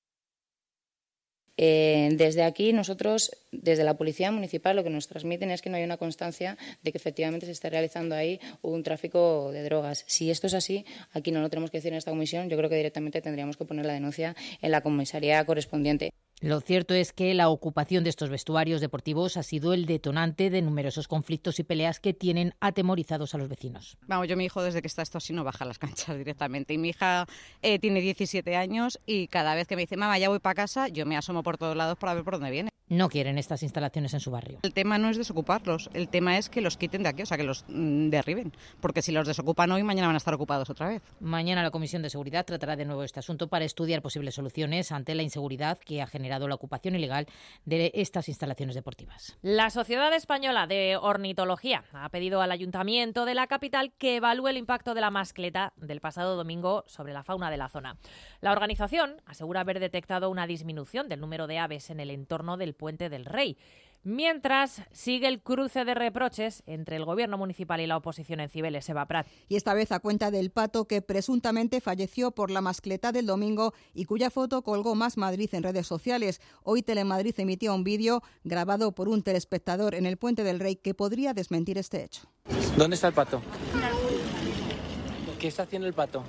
Eh, desde aquí, nosotros, desde la Policía Municipal, lo que nos transmiten es que no hay una constancia de que efectivamente se esté realizando ahí un tráfico de drogas. Si esto es así, aquí no lo tenemos que decir en esta comisión, yo creo que directamente tendríamos que poner la denuncia en la comisaría correspondiente. Lo cierto es que la ocupación de estos vestuarios deportivos ha sido el detonante de numerosos conflictos y peleas que tienen atemorizados a los vecinos. Vamos, yo mi hijo desde que está esto así no baja las canchas directamente. Y mi hija eh, tiene diecisiete años y cada vez que me dice, mamá, ya voy para casa, yo me asomo por todos lados para ver por dónde viene. No quieren estas instalaciones en su barrio. El tema no es desocuparlos, el tema es que los quiten de aquí, o sea, que los mm, derriben. Porque si los desocupan hoy, mañana van a estar ocupados otra vez. Mañana la Comisión de Seguridad tratará de nuevo este asunto para estudiar posibles soluciones ante la inseguridad que ha generado la ocupación ilegal de estas instalaciones deportivas. La Sociedad Española de Ornitología ha pedido al Ayuntamiento de la capital que evalúe el impacto de la mascleta del pasado domingo sobre la fauna de la zona. La organización asegura haber detectado una disminución del número de aves en el entorno del Puente del Rey, mientras sigue el cruce de reproches entre el gobierno municipal y la oposición en Cibeles. Eva Prat. Y esta vez a cuenta del pato que presuntamente falleció por la mascleta del domingo y cuya foto colgó Más Madrid en redes sociales. Hoy Telemadrid emitió un vídeo grabado por un telespectador en el Puente del Rey que podría desmentir este hecho. ¿Dónde está el pato? ¿Qué está haciendo el pato?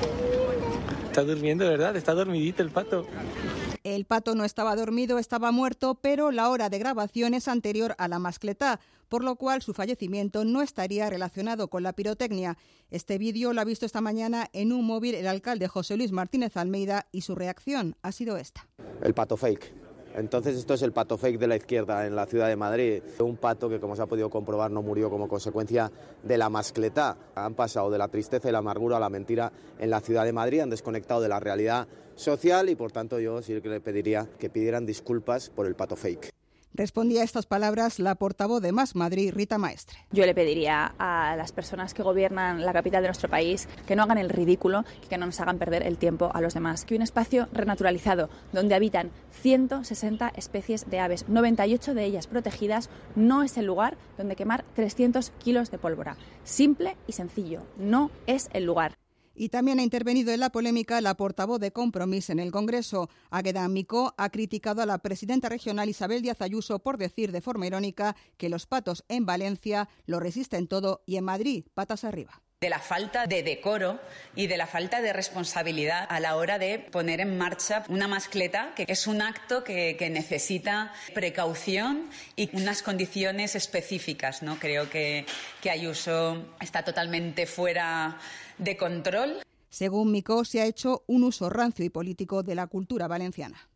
Está durmiendo, ¿verdad? Está dormidito el pato. El pato no estaba dormido, estaba muerto, pero la hora de grabación es anterior a la mascleta, por lo cual su fallecimiento no estaría relacionado con la pirotecnia. Este vídeo lo ha visto esta mañana en un móvil el alcalde José Luis Martínez Almeida y su reacción ha sido esta. El pato fake. Entonces esto es el pato fake de la izquierda en la ciudad de Madrid. Un pato que, como se ha podido comprobar, no murió como consecuencia de la mascleta. Han pasado de la tristeza y la amargura a la mentira en la ciudad de Madrid, han desconectado de la realidad social y, por tanto, yo sí que le pediría que pidieran disculpas por el pato fake. Respondía a estas palabras la portavoz de Más Madrid, Rita Maestre. Yo le pediría a las personas que gobiernan la capital de nuestro país que no hagan el ridículo y que no nos hagan perder el tiempo a los demás. Que un espacio renaturalizado donde habitan ciento sesenta especies de aves, noventa y ocho de ellas protegidas, no es el lugar donde quemar trescientos kilos de pólvora. Simple y sencillo, no es el lugar. Y también ha intervenido en la polémica la portavoz de Compromís en el Congreso. Águeda Micó ha criticado a la presidenta regional Isabel Díaz Ayuso por decir de forma irónica que los patos en Valencia lo resisten todo y en Madrid patas arriba. De la falta de decoro y de la falta de responsabilidad a la hora de poner en marcha una mascleta, que es un acto que, que necesita precaución y unas condiciones específicas, ¿no? Creo que, que Ayuso está totalmente fuera de control. Según Micó, se ha hecho un uso rancio y político de la cultura valenciana.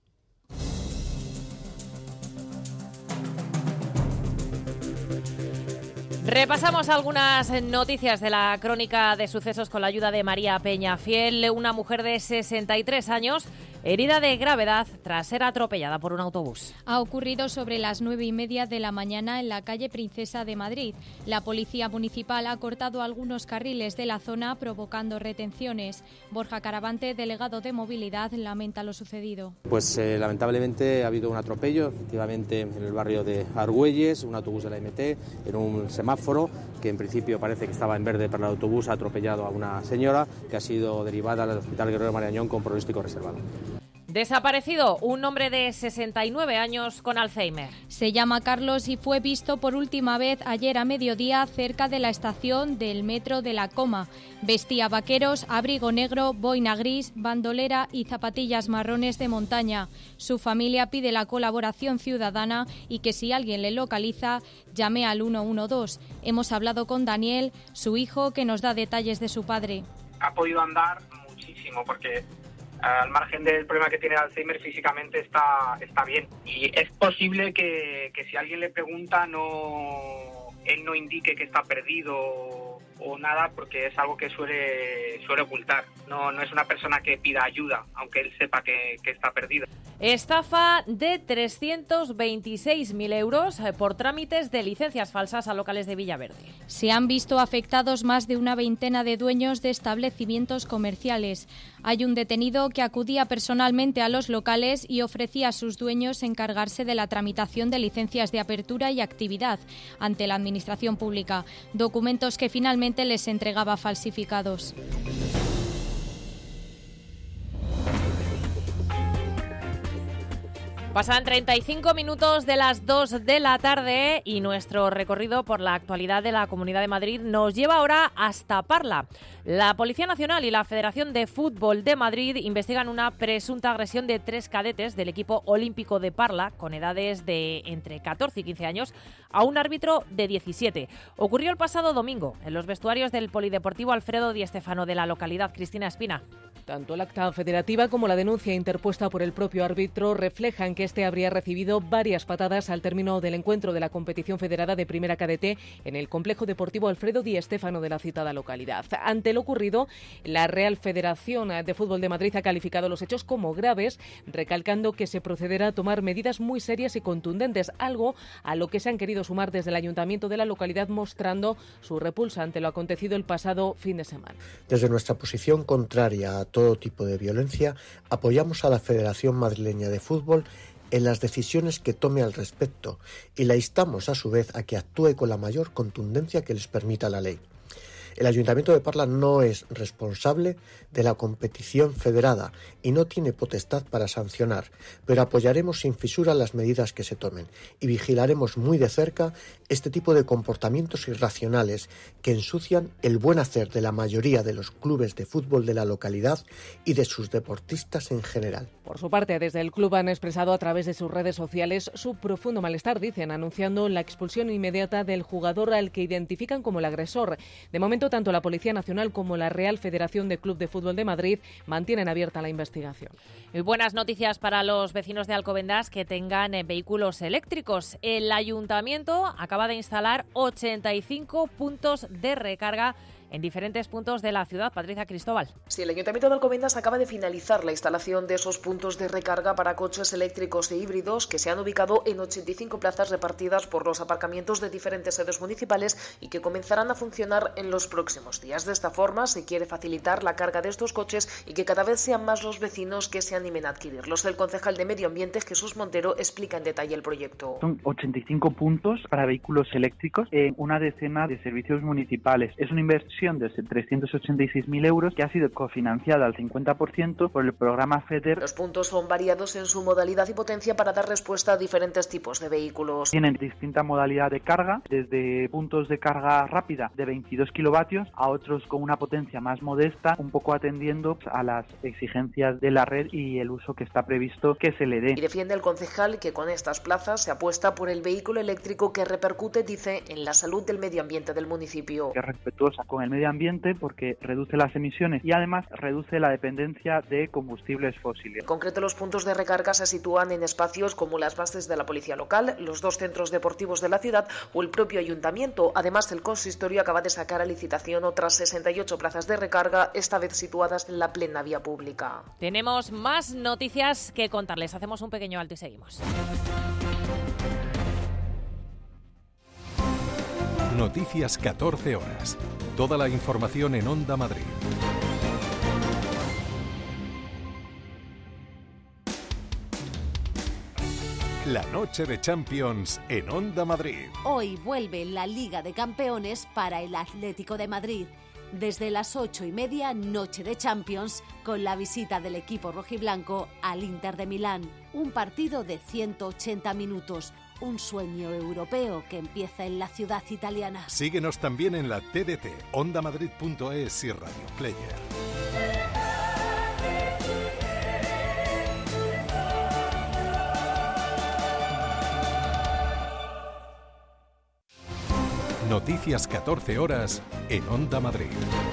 Repasamos algunas noticias de la crónica de sucesos con la ayuda de María Peñafiel. Una mujer de sesenta y tres años herida de gravedad tras ser atropellada por un autobús. Ha ocurrido sobre las nueve y media de la mañana en la calle Princesa de Madrid. La policía municipal ha cortado algunos carriles de la zona provocando retenciones. Borja Caravante, delegado de Movilidad, lamenta lo sucedido. Pues eh, lamentablemente ha habido un atropello, efectivamente, en el barrio de Argüelles, un autobús de la M T, en un semáforo, que en principio parece que estaba en verde para el autobús, ha atropellado a una señora que ha sido derivada al Hospital Guerrero Marañón con pronóstico reservado. Desaparecido un hombre de sesenta y nueve años con Alzheimer. Se llama Carlos y fue visto por última vez ayer a mediodía cerca de la estación del metro de La Coma. Vestía vaqueros, abrigo negro, boina gris, bandolera y zapatillas marrones de montaña. Su familia pide la colaboración ciudadana y que si alguien le localiza, llame al uno uno dos. Hemos hablado con Daniel, su hijo, que nos da detalles de su padre. Ha podido andar muchísimo porque al margen del problema que tiene el Alzheimer, físicamente está, está bien. Y es posible que, que si alguien le pregunta, no él no indique que está perdido o nada, porque es algo que suele, suele ocultar. No, no es una persona que pida ayuda, aunque él sepa que, que está perdido. Estafa de trescientos veintiséis mil euros por trámites de licencias falsas a locales de Villaverde. Se han visto afectados más de una veintena de dueños de establecimientos comerciales. Hay un detenido que acudía personalmente a los locales y ofrecía a sus dueños encargarse de la tramitación de licencias de apertura y actividad ante la administración pública, documentos que finalmente les entregaba falsificados. Pasan treinta y cinco minutos de las dos de la tarde y nuestro recorrido por la actualidad de la Comunidad de Madrid nos lleva ahora hasta Parla. La Policía Nacional y la Federación de Fútbol de Madrid investigan una presunta agresión de tres cadetes del equipo olímpico de Parla, con edades de entre catorce y quince años, a un árbitro de diecisiete. Ocurrió el pasado domingo en los vestuarios del Polideportivo Alfredo Di Stéfano de la localidad. Cristina Espina. Tanto el acta federativa como la denuncia interpuesta por el propio árbitro reflejan que este habría recibido varias patadas al término del encuentro de la competición federada de Primera Cadete en el complejo deportivo Alfredo Di Stéfano de la citada localidad. Ante lo ocurrido, la Real Federación de Fútbol de Madrid ha calificado los hechos como graves, recalcando que se procederá a tomar medidas muy serias y contundentes, algo a lo que se han querido sumar desde el ayuntamiento de la localidad, mostrando su repulsa ante lo acontecido el pasado fin de semana. Desde nuestra posición contraria a todo tipo de violencia, apoyamos a la Federación Madrileña de Fútbol en las decisiones que tome al respecto y la instamos a su vez a que actúe con la mayor contundencia que les permita la ley. El Ayuntamiento de Parla no es responsable de la competición federada y no tiene potestad para sancionar, pero apoyaremos sin fisura las medidas que se tomen y vigilaremos muy de cerca este tipo de comportamientos irracionales que ensucian el buen hacer de la mayoría de los clubes de fútbol de la localidad y de sus deportistas en general. Por su parte, desde el club han expresado a través de sus redes sociales su profundo malestar, dicen, anunciando la expulsión inmediata del jugador al que identifican como el agresor. De momento, tanto la Policía Nacional como la Real Federación de Club de Fútbol de Madrid mantienen abierta la investigación. Y buenas noticias para los vecinos de Alcobendas que tengan eh, vehículos eléctricos. El Ayuntamiento acaba de instalar ochenta y cinco puntos de recarga en diferentes puntos de la ciudad. Patricia Cristóbal. Sí, el Ayuntamiento de Alcobendas acaba de finalizar la instalación de esos puntos de recarga para coches eléctricos e híbridos que se han ubicado en ochenta y cinco plazas repartidas por los aparcamientos de diferentes sedes municipales y que comenzarán a funcionar en los próximos días. De esta forma se quiere facilitar la carga de estos coches y que cada vez sean más los vecinos que se animen a adquirirlos. El concejal de Medio Ambiente, Jesús Montero, explica en detalle el proyecto. Son ochenta y cinco puntos para vehículos eléctricos en una decena de servicios municipales. Es una inversión de trescientos ochenta y seis mil euros que ha sido cofinanciada al cincuenta por ciento por el programa FEDER. Los puntos son variados en su modalidad y potencia para dar respuesta a diferentes tipos de vehículos. Tienen distinta modalidad de carga, desde puntos de carga rápida de veintidós kilovatios a otros con una potencia más modesta, un poco atendiendo a las exigencias de la red y el uso que está previsto que se le dé. Y defiende el concejal que con estas plazas se apuesta por el vehículo eléctrico que repercute, dice, en la salud del medio ambiente del municipio. Que es respetuosa con el el medio ambiente porque reduce las emisiones y además reduce la dependencia de combustibles fósiles. En concreto, los puntos de recarga se sitúan en espacios como las bases de la policía local, los dos centros deportivos de la ciudad o el propio ayuntamiento. Además, el consistorio acaba de sacar a licitación otras sesenta y ocho plazas de recarga, esta vez situadas en la plena vía pública. Tenemos más noticias que contarles. Hacemos un pequeño alto y seguimos. Noticias catorce horas. Toda la información en Onda Madrid. La noche de Champions en Onda Madrid. Hoy vuelve la Liga de Campeones para el Atlético de Madrid. Desde las ocho y media, noche de Champions, con la visita del equipo rojiblanco al Inter de Milán. Un partido de ciento ochenta minutos. Un sueño europeo que empieza en la ciudad italiana. Síguenos también en la T D T, onda madrid punto es y Radio Player. Noticias catorce horas en Onda Madrid.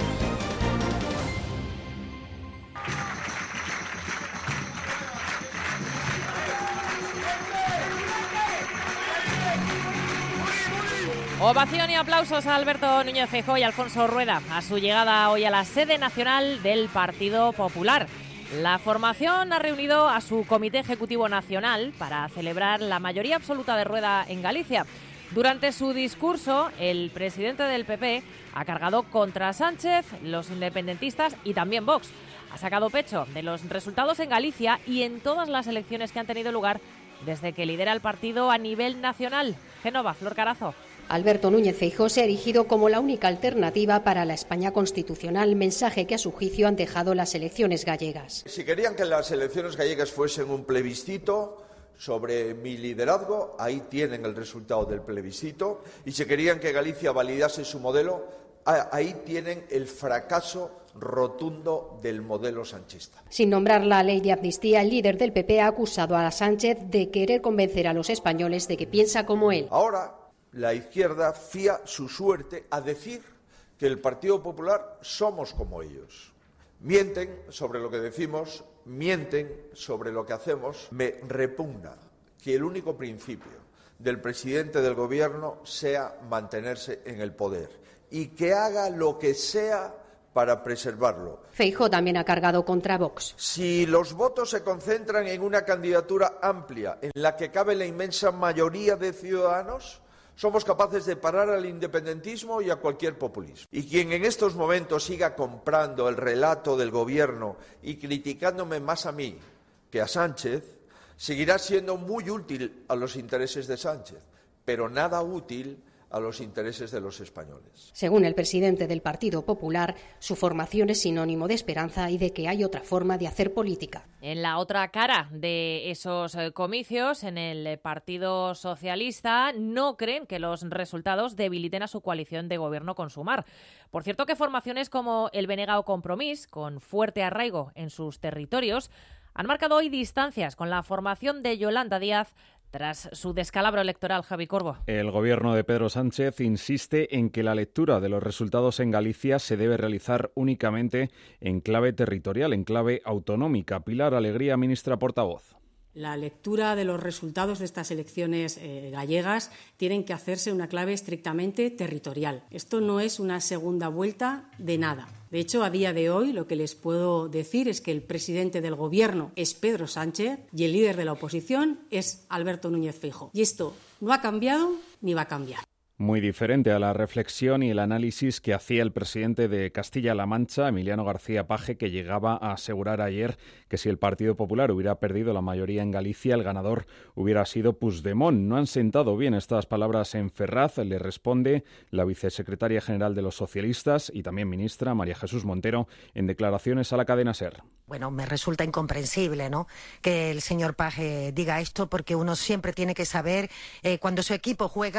Ovación y aplausos a Alberto Núñez Feijóo y Alfonso Rueda a su llegada hoy a la sede nacional del Partido Popular. La formación ha reunido a su Comité Ejecutivo Nacional para celebrar la mayoría absoluta de Rueda en Galicia. Durante su discurso, el presidente del P P ha cargado contra Sánchez, los independentistas y también Vox. Ha sacado pecho de los resultados en Galicia y en todas las elecciones que han tenido lugar desde que lidera el partido a nivel nacional. Génova, Flor Carazo. Alberto Núñez Feijóo se ha erigido como la única alternativa para la España constitucional, mensaje que a su juicio han dejado las elecciones gallegas. Si querían que las elecciones gallegas fuesen un plebiscito sobre mi liderazgo, ahí tienen el resultado del plebiscito, y si querían que Galicia validase su modelo, ahí tienen el fracaso rotundo del modelo sanchista. Sin nombrar la ley de amnistía, el líder del P P ha acusado a Sánchez de querer convencer a los españoles de que piensa como él. Ahora, la izquierda fía su suerte a decir que el Partido Popular somos como ellos. Mienten sobre lo que decimos, mienten sobre lo que hacemos. Me repugna que el único principio del presidente del Gobierno sea mantenerse en el poder y que haga lo que sea para preservarlo. Feijóo también ha cargado contra Vox. Si los votos se concentran en una candidatura amplia en la que cabe la inmensa mayoría de ciudadanos, somos capaces de parar al independentismo y a cualquier populismo. Y quien en estos momentos siga comprando el relato del Gobierno y criticándome más a mí que a Sánchez, seguirá siendo muy útil a los intereses de Sánchez, pero nada útil a los intereses de los españoles. Según el presidente del Partido Popular, su formación es sinónimo de esperanza y de que hay otra forma de hacer política. En la otra cara de esos comicios, en el Partido Socialista, no creen que los resultados debiliten a su coalición de gobierno con Sumar. Por cierto, que formaciones como el B N G o Compromís, con fuerte arraigo en sus territorios, han marcado hoy distancias con la formación de Yolanda Díaz tras su descalabro electoral. Javi Corbo. El gobierno de Pedro Sánchez insiste en que la lectura de los resultados en Galicia se debe realizar únicamente en clave territorial, en clave autonómica. Pilar Alegría, ministra portavoz. La lectura de los resultados de estas elecciones eh, gallegas tienen que hacerse en una clave estrictamente territorial. Esto no es una segunda vuelta de nada. De hecho, a día de hoy lo que les puedo decir es que el presidente del Gobierno es Pedro Sánchez y el líder de la oposición es Alberto Núñez Feijóo. Y esto no ha cambiado ni va a cambiar. Muy diferente a la reflexión y el análisis que hacía el presidente de Castilla-La Mancha, Emiliano García Paje, que llegaba a asegurar ayer que si el Partido Popular hubiera perdido la mayoría en Galicia, el ganador hubiera sido Puigdemont. No han sentado bien estas palabras en Ferraz. Le responde la vicesecretaria general de los socialistas y también ministra María Jesús Montero en declaraciones a la cadena SER. Bueno, me resulta incomprensible, ¿no?, que el señor Paje diga esto, porque uno siempre tiene que saber eh, cuando su equipo juega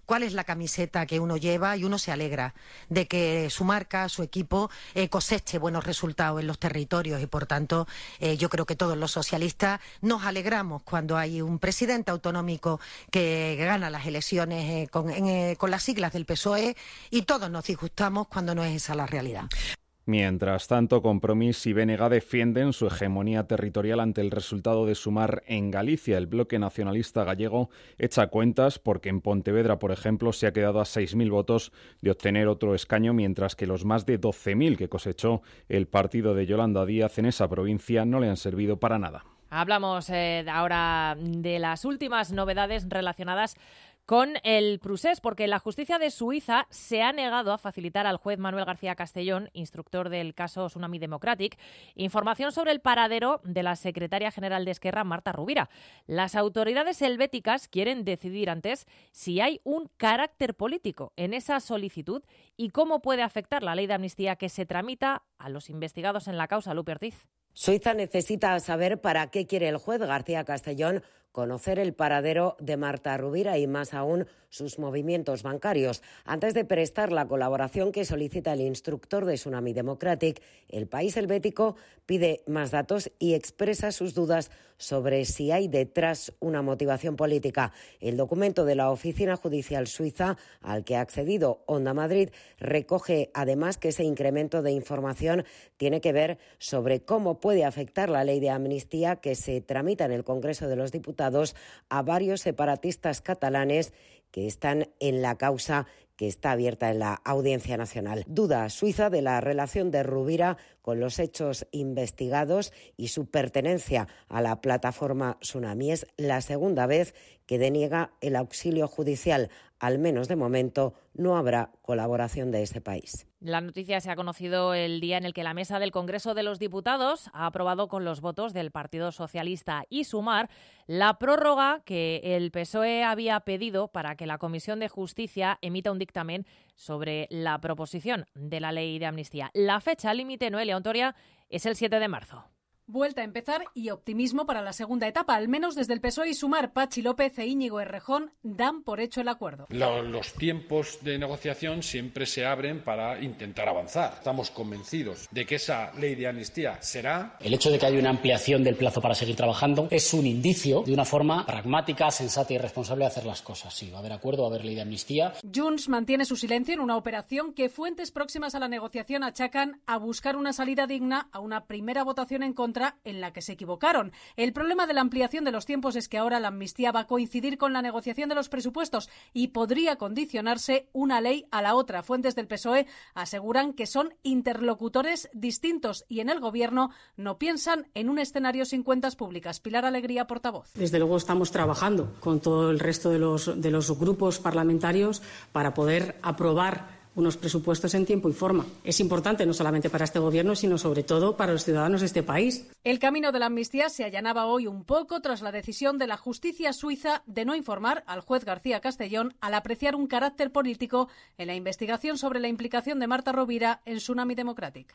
cuál es la camiseta que uno lleva y uno se alegra de que su marca, su equipo eh, coseche buenos resultados en los territorios y por tanto eh, yo creo que todos los socialistas nos alegramos cuando hay un presidente autonómico que gana las elecciones eh, con, eh, con las siglas del P S O E y todos nos disgustamos cuando no es esa la realidad. Mientras tanto, Compromís y B N G defienden su hegemonía territorial ante el resultado de Sumar en Galicia. El bloque nacionalista gallego echa cuentas porque en Pontevedra, por ejemplo, se ha quedado a seis mil votos de obtener otro escaño, mientras que los más de doce mil que cosechó el partido de Yolanda Díaz en esa provincia no le han servido para nada. Hablamos eh, ahora de las últimas novedades relacionadas con el procés, porque la justicia de Suiza se ha negado a facilitar al juez Manuel García Castellón, instructor del caso Tsunami Democratic, información sobre el paradero de la secretaria general de Esquerra, Marta Rovira. Las autoridades helvéticas quieren decidir antes si hay un carácter político en esa solicitud y cómo puede afectar la ley de amnistía que se tramita a los investigados en la causa. Lupe Ortiz. Suiza necesita saber para qué quiere el juez García Castellón conocer el paradero de Marta Rovira y, más aún, sus movimientos bancarios. Antes de prestar la colaboración que solicita el instructor de Tsunami Democratic, el país helvético pide más datos y expresa sus dudas sobre si hay detrás una motivación política. El documento de la Oficina Judicial Suiza, al que ha accedido Onda Madrid, recoge además que ese incremento de información tiene que ver sobre cómo puede afectar la ley de amnistía que se tramita en el Congreso de los Diputados a varios separatistas catalanes que están en la causa que está abierta en la Audiencia Nacional. Duda Suiza de la relación de Rovira con los hechos investigados y su pertenencia a la plataforma Tsunami. Es la segunda vez que deniega el auxilio judicial. Al menos de momento no habrá colaboración de ese país. La noticia se ha conocido el día en el que la Mesa del Congreso de los Diputados ha aprobado con los votos del Partido Socialista y Sumar la prórroga que el P S O E había pedido para que la Comisión de Justicia emita un dictamen sobre la proposición de la ley de amnistía. La fecha límite, Noelia Ontoria, es el siete de marzo. Vuelta a empezar y optimismo para la segunda etapa, al menos desde el P S O E y Sumar. Pachi López e Íñigo Errejón dan por hecho el acuerdo. Los, los tiempos de negociación siempre se abren para intentar avanzar. Estamos convencidos de que esa ley de amnistía será. El hecho de que haya una ampliación del plazo para seguir trabajando es un indicio de una forma pragmática, sensata y responsable de hacer las cosas. Sí, va a haber acuerdo, va a haber ley de amnistía. Junts mantiene su silencio en una operación que fuentes próximas a la negociación achacan a buscar una salida digna a una primera votación en contra en la que se equivocaron. El problema de la ampliación de los tiempos es que ahora la amnistía va a coincidir con la negociación de los presupuestos y podría condicionarse una ley a la otra. Fuentes del P S O E aseguran que son interlocutores distintos y en el Gobierno no piensan en un escenario sin cuentas públicas. Pilar Alegría, portavoz. Desde luego estamos trabajando con todo el resto de los, de los grupos parlamentarios para poder aprobar unos presupuestos en tiempo y forma. Es importante no solamente para este Gobierno, sino sobre todo para los ciudadanos de este país. El camino de la amnistía se allanaba hoy un poco tras la decisión de la justicia suiza de no informar al juez García Castellón al apreciar un carácter político en la investigación sobre la implicación de Marta Rovira en Tsunami Democratic.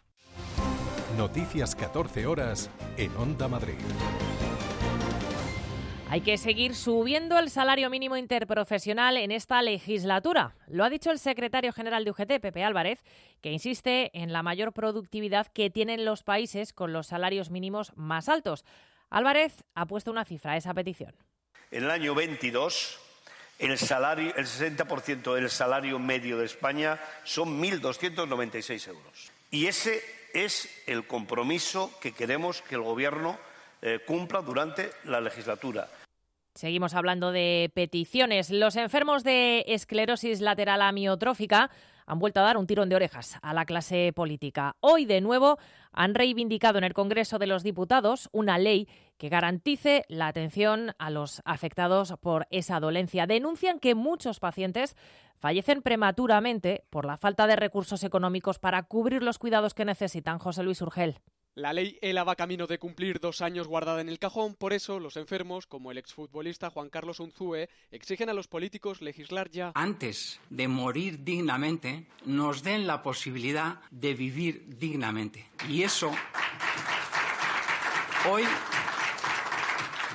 Noticias catorce horas en Onda Madrid. Hay que seguir subiendo el salario mínimo interprofesional en esta legislatura. Lo ha dicho el secretario general de U G T, Pepe Álvarez, que insiste en la mayor productividad que tienen los países con los salarios mínimos más altos. Álvarez ha puesto una cifra a esa petición. En el año veintidós, el, salario, el sesenta por ciento del salario medio de España son mil doscientos noventa y seis euros. Y ese es el compromiso que queremos que el Gobierno eh, cumpla durante la legislatura. Seguimos hablando de peticiones. Los enfermos de esclerosis lateral amiotrófica han vuelto a dar un tirón de orejas a la clase política. Hoy, de nuevo, han reivindicado en el Congreso de los Diputados una ley que garantice la atención a los afectados por esa dolencia. Denuncian que muchos pacientes fallecen prematuramente por la falta de recursos económicos para cubrir los cuidados que necesitan. José Luis Urgel. La ley ELA va camino de cumplir dos años guardada en el cajón, por eso los enfermos, como el exfutbolista Juan Carlos Unzúe, exigen a los políticos legislar ya. Antes de morir dignamente, nos den la posibilidad de vivir dignamente. Y eso, hoy,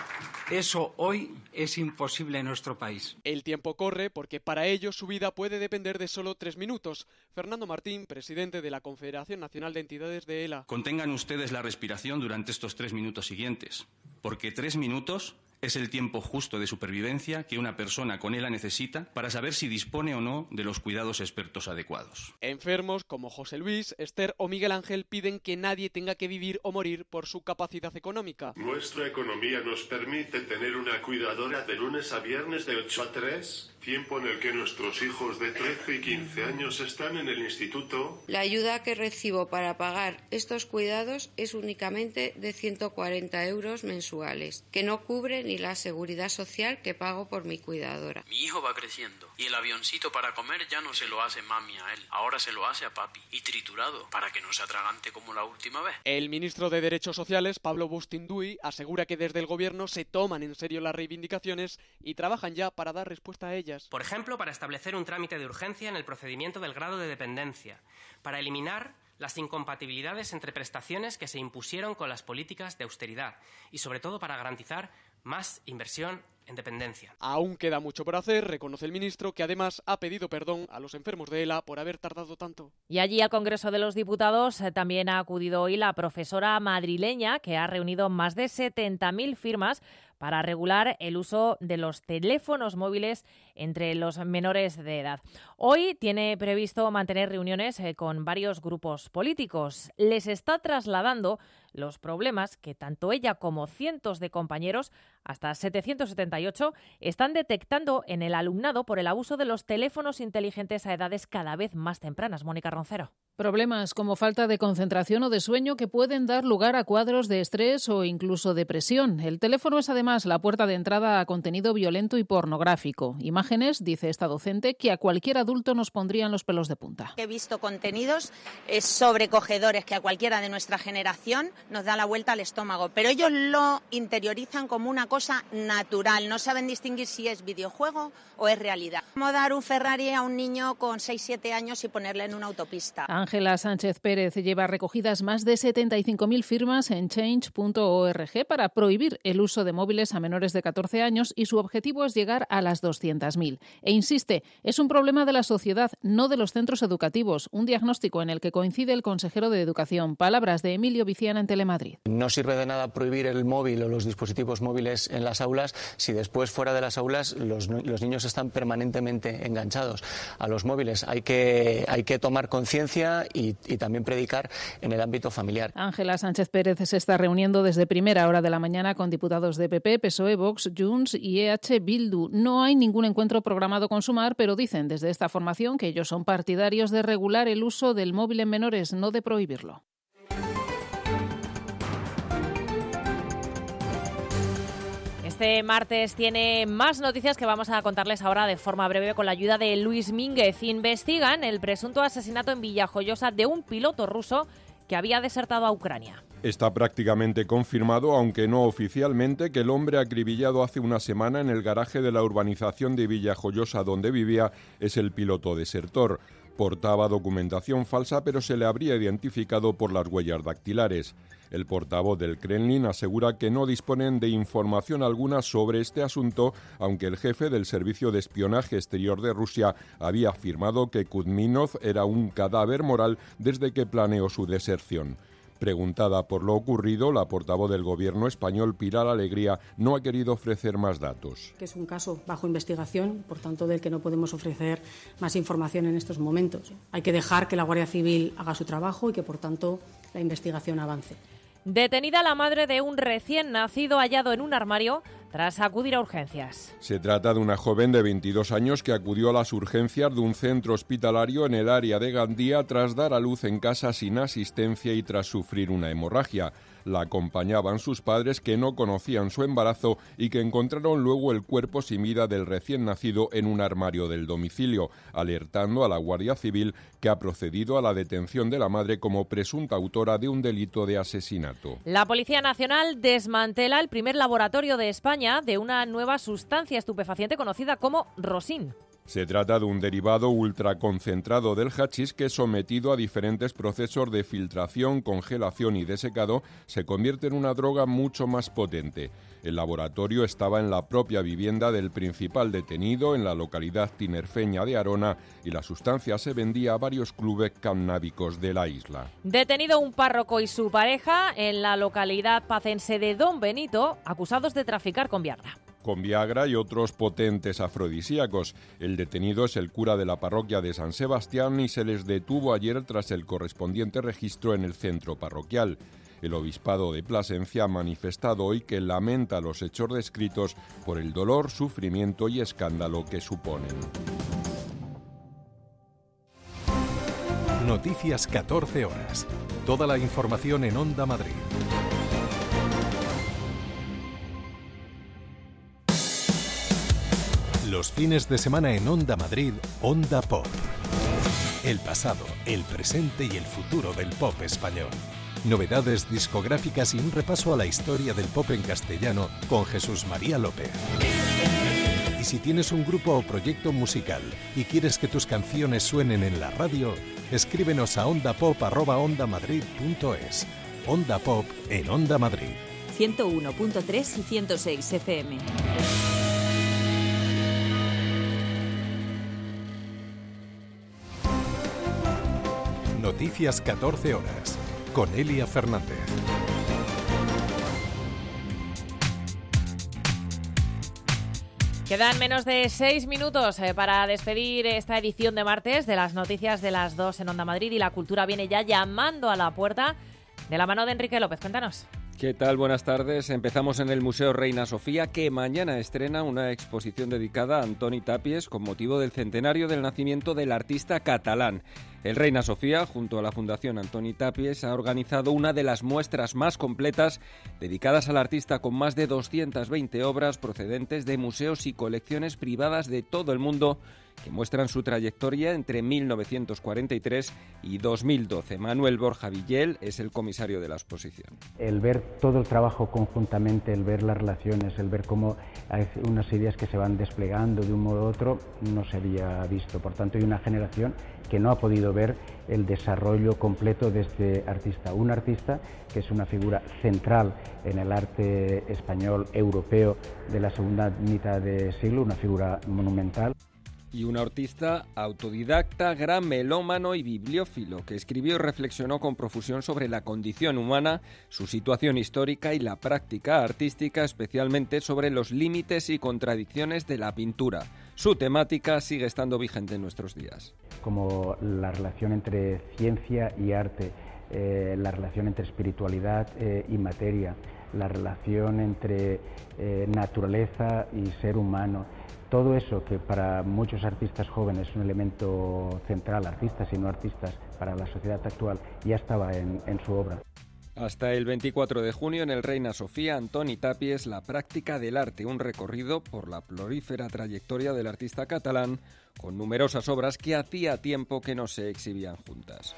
Eso hoy es imposible en nuestro país. El tiempo corre porque para ellos su vida puede depender de solo tres minutos. Fernando Martín, presidente de la Confederación Nacional de Entidades de ELA. Contengan ustedes la respiración durante estos tres minutos siguientes, porque tres minutos es el tiempo justo de supervivencia que una persona con ELA necesita para saber si dispone o no de los cuidados expertos adecuados. Enfermos como José Luis, Esther o Miguel Ángel piden que nadie tenga que vivir o morir por su capacidad económica. Nuestra economía nos permite tener una cuidadora de lunes a viernes de ocho a tres, tiempo en el que nuestros hijos de trece y quince años están en el instituto. La ayuda que recibo para pagar estos cuidados es únicamente de ciento cuarenta euros mensuales, que no cubre ni la seguridad social que pago por mi cuidadora. Mi hijo va creciendo y el avioncito para comer ya no se lo hace mami a él, ahora se lo hace a papi, y triturado para que no se atragante como la última vez. El ministro de Derechos Sociales, Pablo Bustinduy, asegura que desde el gobierno se toman en serio las reivindicaciones y trabajan ya para dar respuesta a ellas. Por ejemplo, para establecer un trámite de urgencia en el procedimiento del grado de dependencia, para eliminar las incompatibilidades entre prestaciones que se impusieron con las políticas de austeridad y, sobre todo, para garantizar más inversión en dependencia. Aún queda mucho por hacer, reconoce el ministro, que además ha pedido perdón a los enfermos de ELA por haber tardado tanto. Y allí al Congreso de los Diputados eh, también ha acudido hoy la profesora madrileña, que ha reunido más de setenta mil firmas para regular el uso de los teléfonos móviles entre los menores de edad. Hoy tiene previsto mantener reuniones eh, con varios grupos políticos. Les está trasladando los problemas que tanto ella como cientos de compañeros, hasta setecientos setenta y ocho, están detectando en el alumnado por el abuso de los teléfonos inteligentes a edades cada vez más tempranas. Mónica Roncero. Problemas como falta de concentración o de sueño que pueden dar lugar a cuadros de estrés o incluso depresión. El teléfono es además la puerta de entrada a contenido violento y pornográfico. Imágenes, dice esta docente, que a cualquier adulto nos pondrían los pelos de punta. He visto contenidos eh, sobrecogedores que a cualquiera de nuestra generación nos da la vuelta al estómago, pero ellos lo interiorizan como una cosa natural. No saben distinguir si es videojuego o es realidad. Como dar un Ferrari a un niño con seis siete años y ponerle en una autopista. Ángela Sánchez Pérez lleva recogidas más de setenta y cinco mil firmas en change punto org para prohibir el uso de móviles a menores de catorce años y su objetivo es llegar a las doscientas mil. E insiste, es un problema de la sociedad, no de los centros educativos, un diagnóstico en el que coincide el consejero de Educación. Palabras de Emilio Viciana en Telemadrid. No sirve de nada prohibir el móvil o los dispositivos móviles en las aulas si después fuera de las aulas los, los niños están permanentemente enganchados a los móviles. Hay que, hay que tomar conciencia Y, y también predicar en el ámbito familiar. Ángela Sánchez Pérez se está reuniendo desde primera hora de la mañana con diputados de P P, P S O E, Vox, Junts y E H Bildu. No hay ningún encuentro programado con Sumar, pero dicen desde esta formación que ellos son partidarios de regular el uso del móvil en menores, no de prohibirlo. Este martes tiene más noticias que vamos a contarles ahora de forma breve con la ayuda de Luis Mínguez. Investigan el presunto asesinato en Villajoyosa de un piloto ruso que había desertado a Ucrania. Está prácticamente confirmado, aunque no oficialmente, que el hombre acribillado hace una semana en el garaje de la urbanización de Villajoyosa donde vivía es el piloto desertor. Portaba documentación falsa, pero se le habría identificado por las huellas dactilares. El portavoz del Kremlin asegura que no disponen de información alguna sobre este asunto, aunque el jefe del Servicio de Espionaje Exterior de Rusia había afirmado que Kuzminov era un cadáver moral desde que planeó su deserción. Preguntada por lo ocurrido, la portavoz del gobierno español, Pilar Alegría, no ha querido ofrecer más datos. Que es un caso bajo investigación, por tanto, del que no podemos ofrecer más información en estos momentos. Hay que dejar que la Guardia Civil haga su trabajo y que, por tanto, la investigación avance. Detenida la madre de un recién nacido hallado en un armario tras acudir a urgencias. Se trata de una joven de veintidós años que acudió a las urgencias de un centro hospitalario en el área de Gandía tras dar a luz en casa sin asistencia y tras sufrir una hemorragia. La acompañaban sus padres, que no conocían su embarazo y que encontraron luego el cuerpo sin vida del recién nacido en un armario del domicilio, alertando a la Guardia Civil, que ha procedido a la detención de la madre como presunta autora de un delito de asesinato. La Policía Nacional desmantela el primer laboratorio de España de una nueva sustancia estupefaciente conocida como Rosin. Se trata de un derivado ultraconcentrado del hachís que, sometido a diferentes procesos de filtración, congelación y desecado, se convierte en una droga mucho más potente. El laboratorio estaba en la propia vivienda del principal detenido, en la localidad tinerfeña de Arona, y la sustancia se vendía a varios clubes cannábicos de la isla. Detenido un párroco y su pareja en la localidad pacense de Don Benito, acusados de traficar con Viagra. Con Viagra y otros potentes afrodisíacos. El detenido es el cura de la parroquia de San Sebastián y se les detuvo ayer tras el correspondiente registro en el centro parroquial. El obispado de Plasencia ha manifestado hoy que lamenta los hechos descritos por el dolor, sufrimiento y escándalo que suponen. Noticias catorce horas. Toda la información en Onda Madrid. Los fines de semana en Onda Madrid, Onda Pop. El pasado, el presente y el futuro del pop español. Novedades discográficas y un repaso a la historia del pop en castellano con Jesús María López. Y si tienes un grupo o proyecto musical y quieres que tus canciones suenen en la radio, escríbenos a ondapop arroba ondamadrid punto es. Onda Pop en Onda Madrid. ciento uno punto tres y ciento seis F M. Noticias catorce horas, con Elia Fernández. Quedan menos de seis minutos eh, para despedir esta edición de martes de las noticias de las dos en Onda Madrid, y la cultura viene ya llamando a la puerta de la mano de Enrique López. Cuéntanos. ¿Qué tal? Buenas tardes. Empezamos en el Museo Reina Sofía, que mañana estrena una exposición dedicada a Antoni Tàpies con motivo del centenario del nacimiento del artista catalán. El Reina Sofía, junto a la Fundación Antoni Tàpies, ha organizado una de las muestras más completas dedicadas al artista, con más de doscientas veinte obras procedentes de museos y colecciones privadas de todo el mundo que muestran su trayectoria entre mil novecientos cuarenta y tres y dos mil doce. Manuel Borja Villel es el comisario de la exposición. El ver todo el trabajo conjuntamente, el ver las relaciones, el ver cómo hay unas ideas que se van desplegando de un modo u otro, no se había visto. Por tanto, hay una generación que no ha podido ver el desarrollo completo de este artista. Un artista que es una figura central en el arte español europeo de la segunda mitad de siglo, una figura monumental. Y un artista autodidacta, gran melómano y bibliófilo, que escribió y reflexionó con profusión sobre la condición humana, su situación histórica y la práctica artística, especialmente sobre los límites y contradicciones de la pintura. Su temática sigue estando vigente en nuestros días. Como la relación entre ciencia y arte, eh, la relación entre espiritualidad eh, y materia, la relación entre eh, naturaleza y ser humano. Todo eso que para muchos artistas jóvenes es un elemento central, artistas y no artistas, para la sociedad actual, ya estaba en, en su obra. Hasta el veinticuatro de junio en el Reina Sofía, Antoni Tàpies, la práctica del arte, un recorrido por la prolífera trayectoria del artista catalán, con numerosas obras que hacía tiempo que no se exhibían juntas.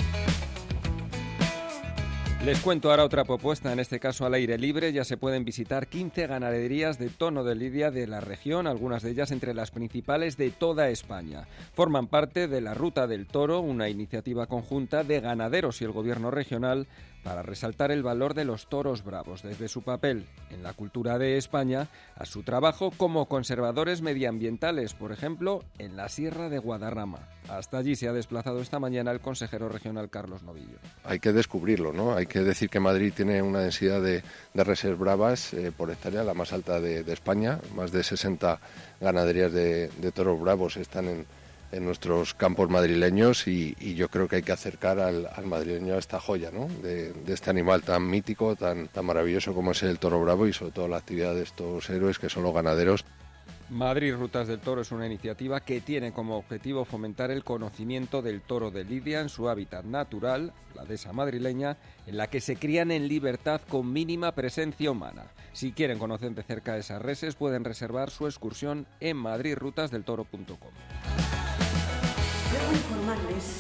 Les cuento ahora otra propuesta, en este caso al aire libre. Ya se pueden visitar quince ganaderías de tono de lidia de la región, algunas de ellas entre las principales de toda España. Forman parte de la Ruta del Toro, una iniciativa conjunta de ganaderos y el gobierno regional para resaltar el valor de los toros bravos, desde su papel en la cultura de España a su trabajo como conservadores medioambientales, por ejemplo, en la Sierra de Guadarrama. Hasta allí se ha desplazado esta mañana el consejero regional Carlos Novillo. Hay que descubrirlo, ¿no? Hay que decir que Madrid tiene una densidad de, de reses bravas eh, por hectárea, la más alta de, de España. Más de sesenta ganaderías de, de toros bravos están en, en nuestros campos madrileños y, y yo creo que hay que acercar al, al madrileño a esta joya, ¿no? de, de este animal tan mítico, tan, tan maravilloso como es el toro bravo, y sobre todo la actividad de estos héroes que son los ganaderos. Madrid Rutas del Toro es una iniciativa que tiene como objetivo fomentar el conocimiento del toro de lidia en su hábitat natural, la dehesa madrileña, en la que se crían en libertad con mínima presencia humana. Si quieren conocer de cerca esas reses, pueden reservar su excursión en madrid rutas del toro punto com. Debo informarles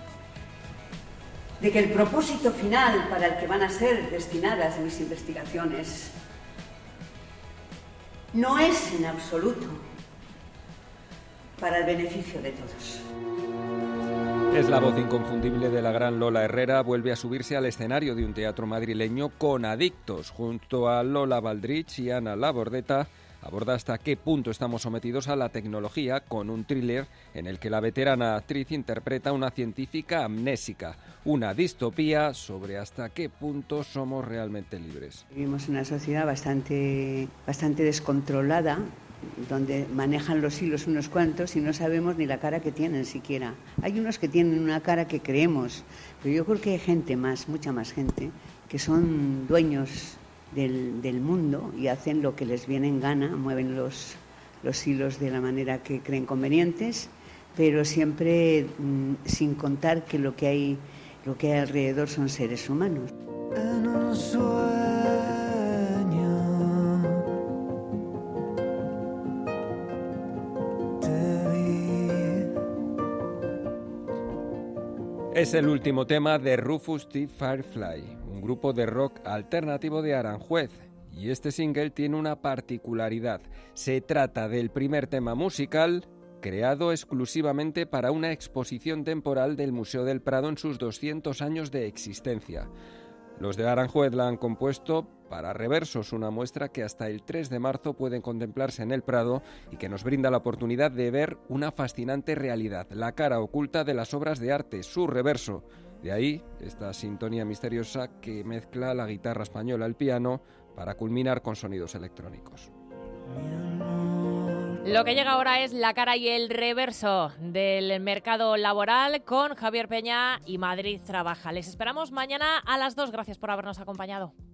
de que el propósito final para el que van a ser destinadas mis investigaciones no es en absoluto para el beneficio de todos. Es la voz inconfundible de la gran Lola Herrera. Vuelve a subirse al escenario de un teatro madrileño con Adictos. Junto a Lola Baldrich y Ana Labordeta, aborda hasta qué punto estamos sometidos a la tecnología con un thriller en el que la veterana actriz interpreta una científica amnésica. Una distopía sobre hasta qué punto somos realmente libres. Vivimos en una sociedad bastante, bastante descontrolada, donde manejan los hilos unos cuantos y no sabemos ni la cara que tienen siquiera. Hay unos que tienen una cara que creemos, pero yo creo que hay gente más, mucha más gente, que son dueños del, del mundo y hacen lo que les viene en gana, mueven los, los hilos de la manera que creen convenientes, pero siempre mmm, sin contar que lo que hay, lo que hay alrededor son seres humanos. En un sueño Es el último tema de Rufus T. Firefly, un grupo de rock alternativo de Aranjuez. Y este single tiene una particularidad. Se trata del primer tema musical creado exclusivamente para una exposición temporal del Museo del Prado en sus doscientos años de existencia. Los de Aranjuez la han compuesto para Reversos, una muestra que hasta el tres de marzo pueden contemplarse en el Prado y que nos brinda la oportunidad de ver una fascinante realidad, la cara oculta de las obras de arte, su reverso. De ahí esta sintonía misteriosa que mezcla la guitarra española, el piano, para culminar con sonidos electrónicos. Lo que llega ahora es la cara y el reverso del mercado laboral con Javier Peña y Madrid Trabaja. Les esperamos mañana a las dos. Gracias por habernos acompañado.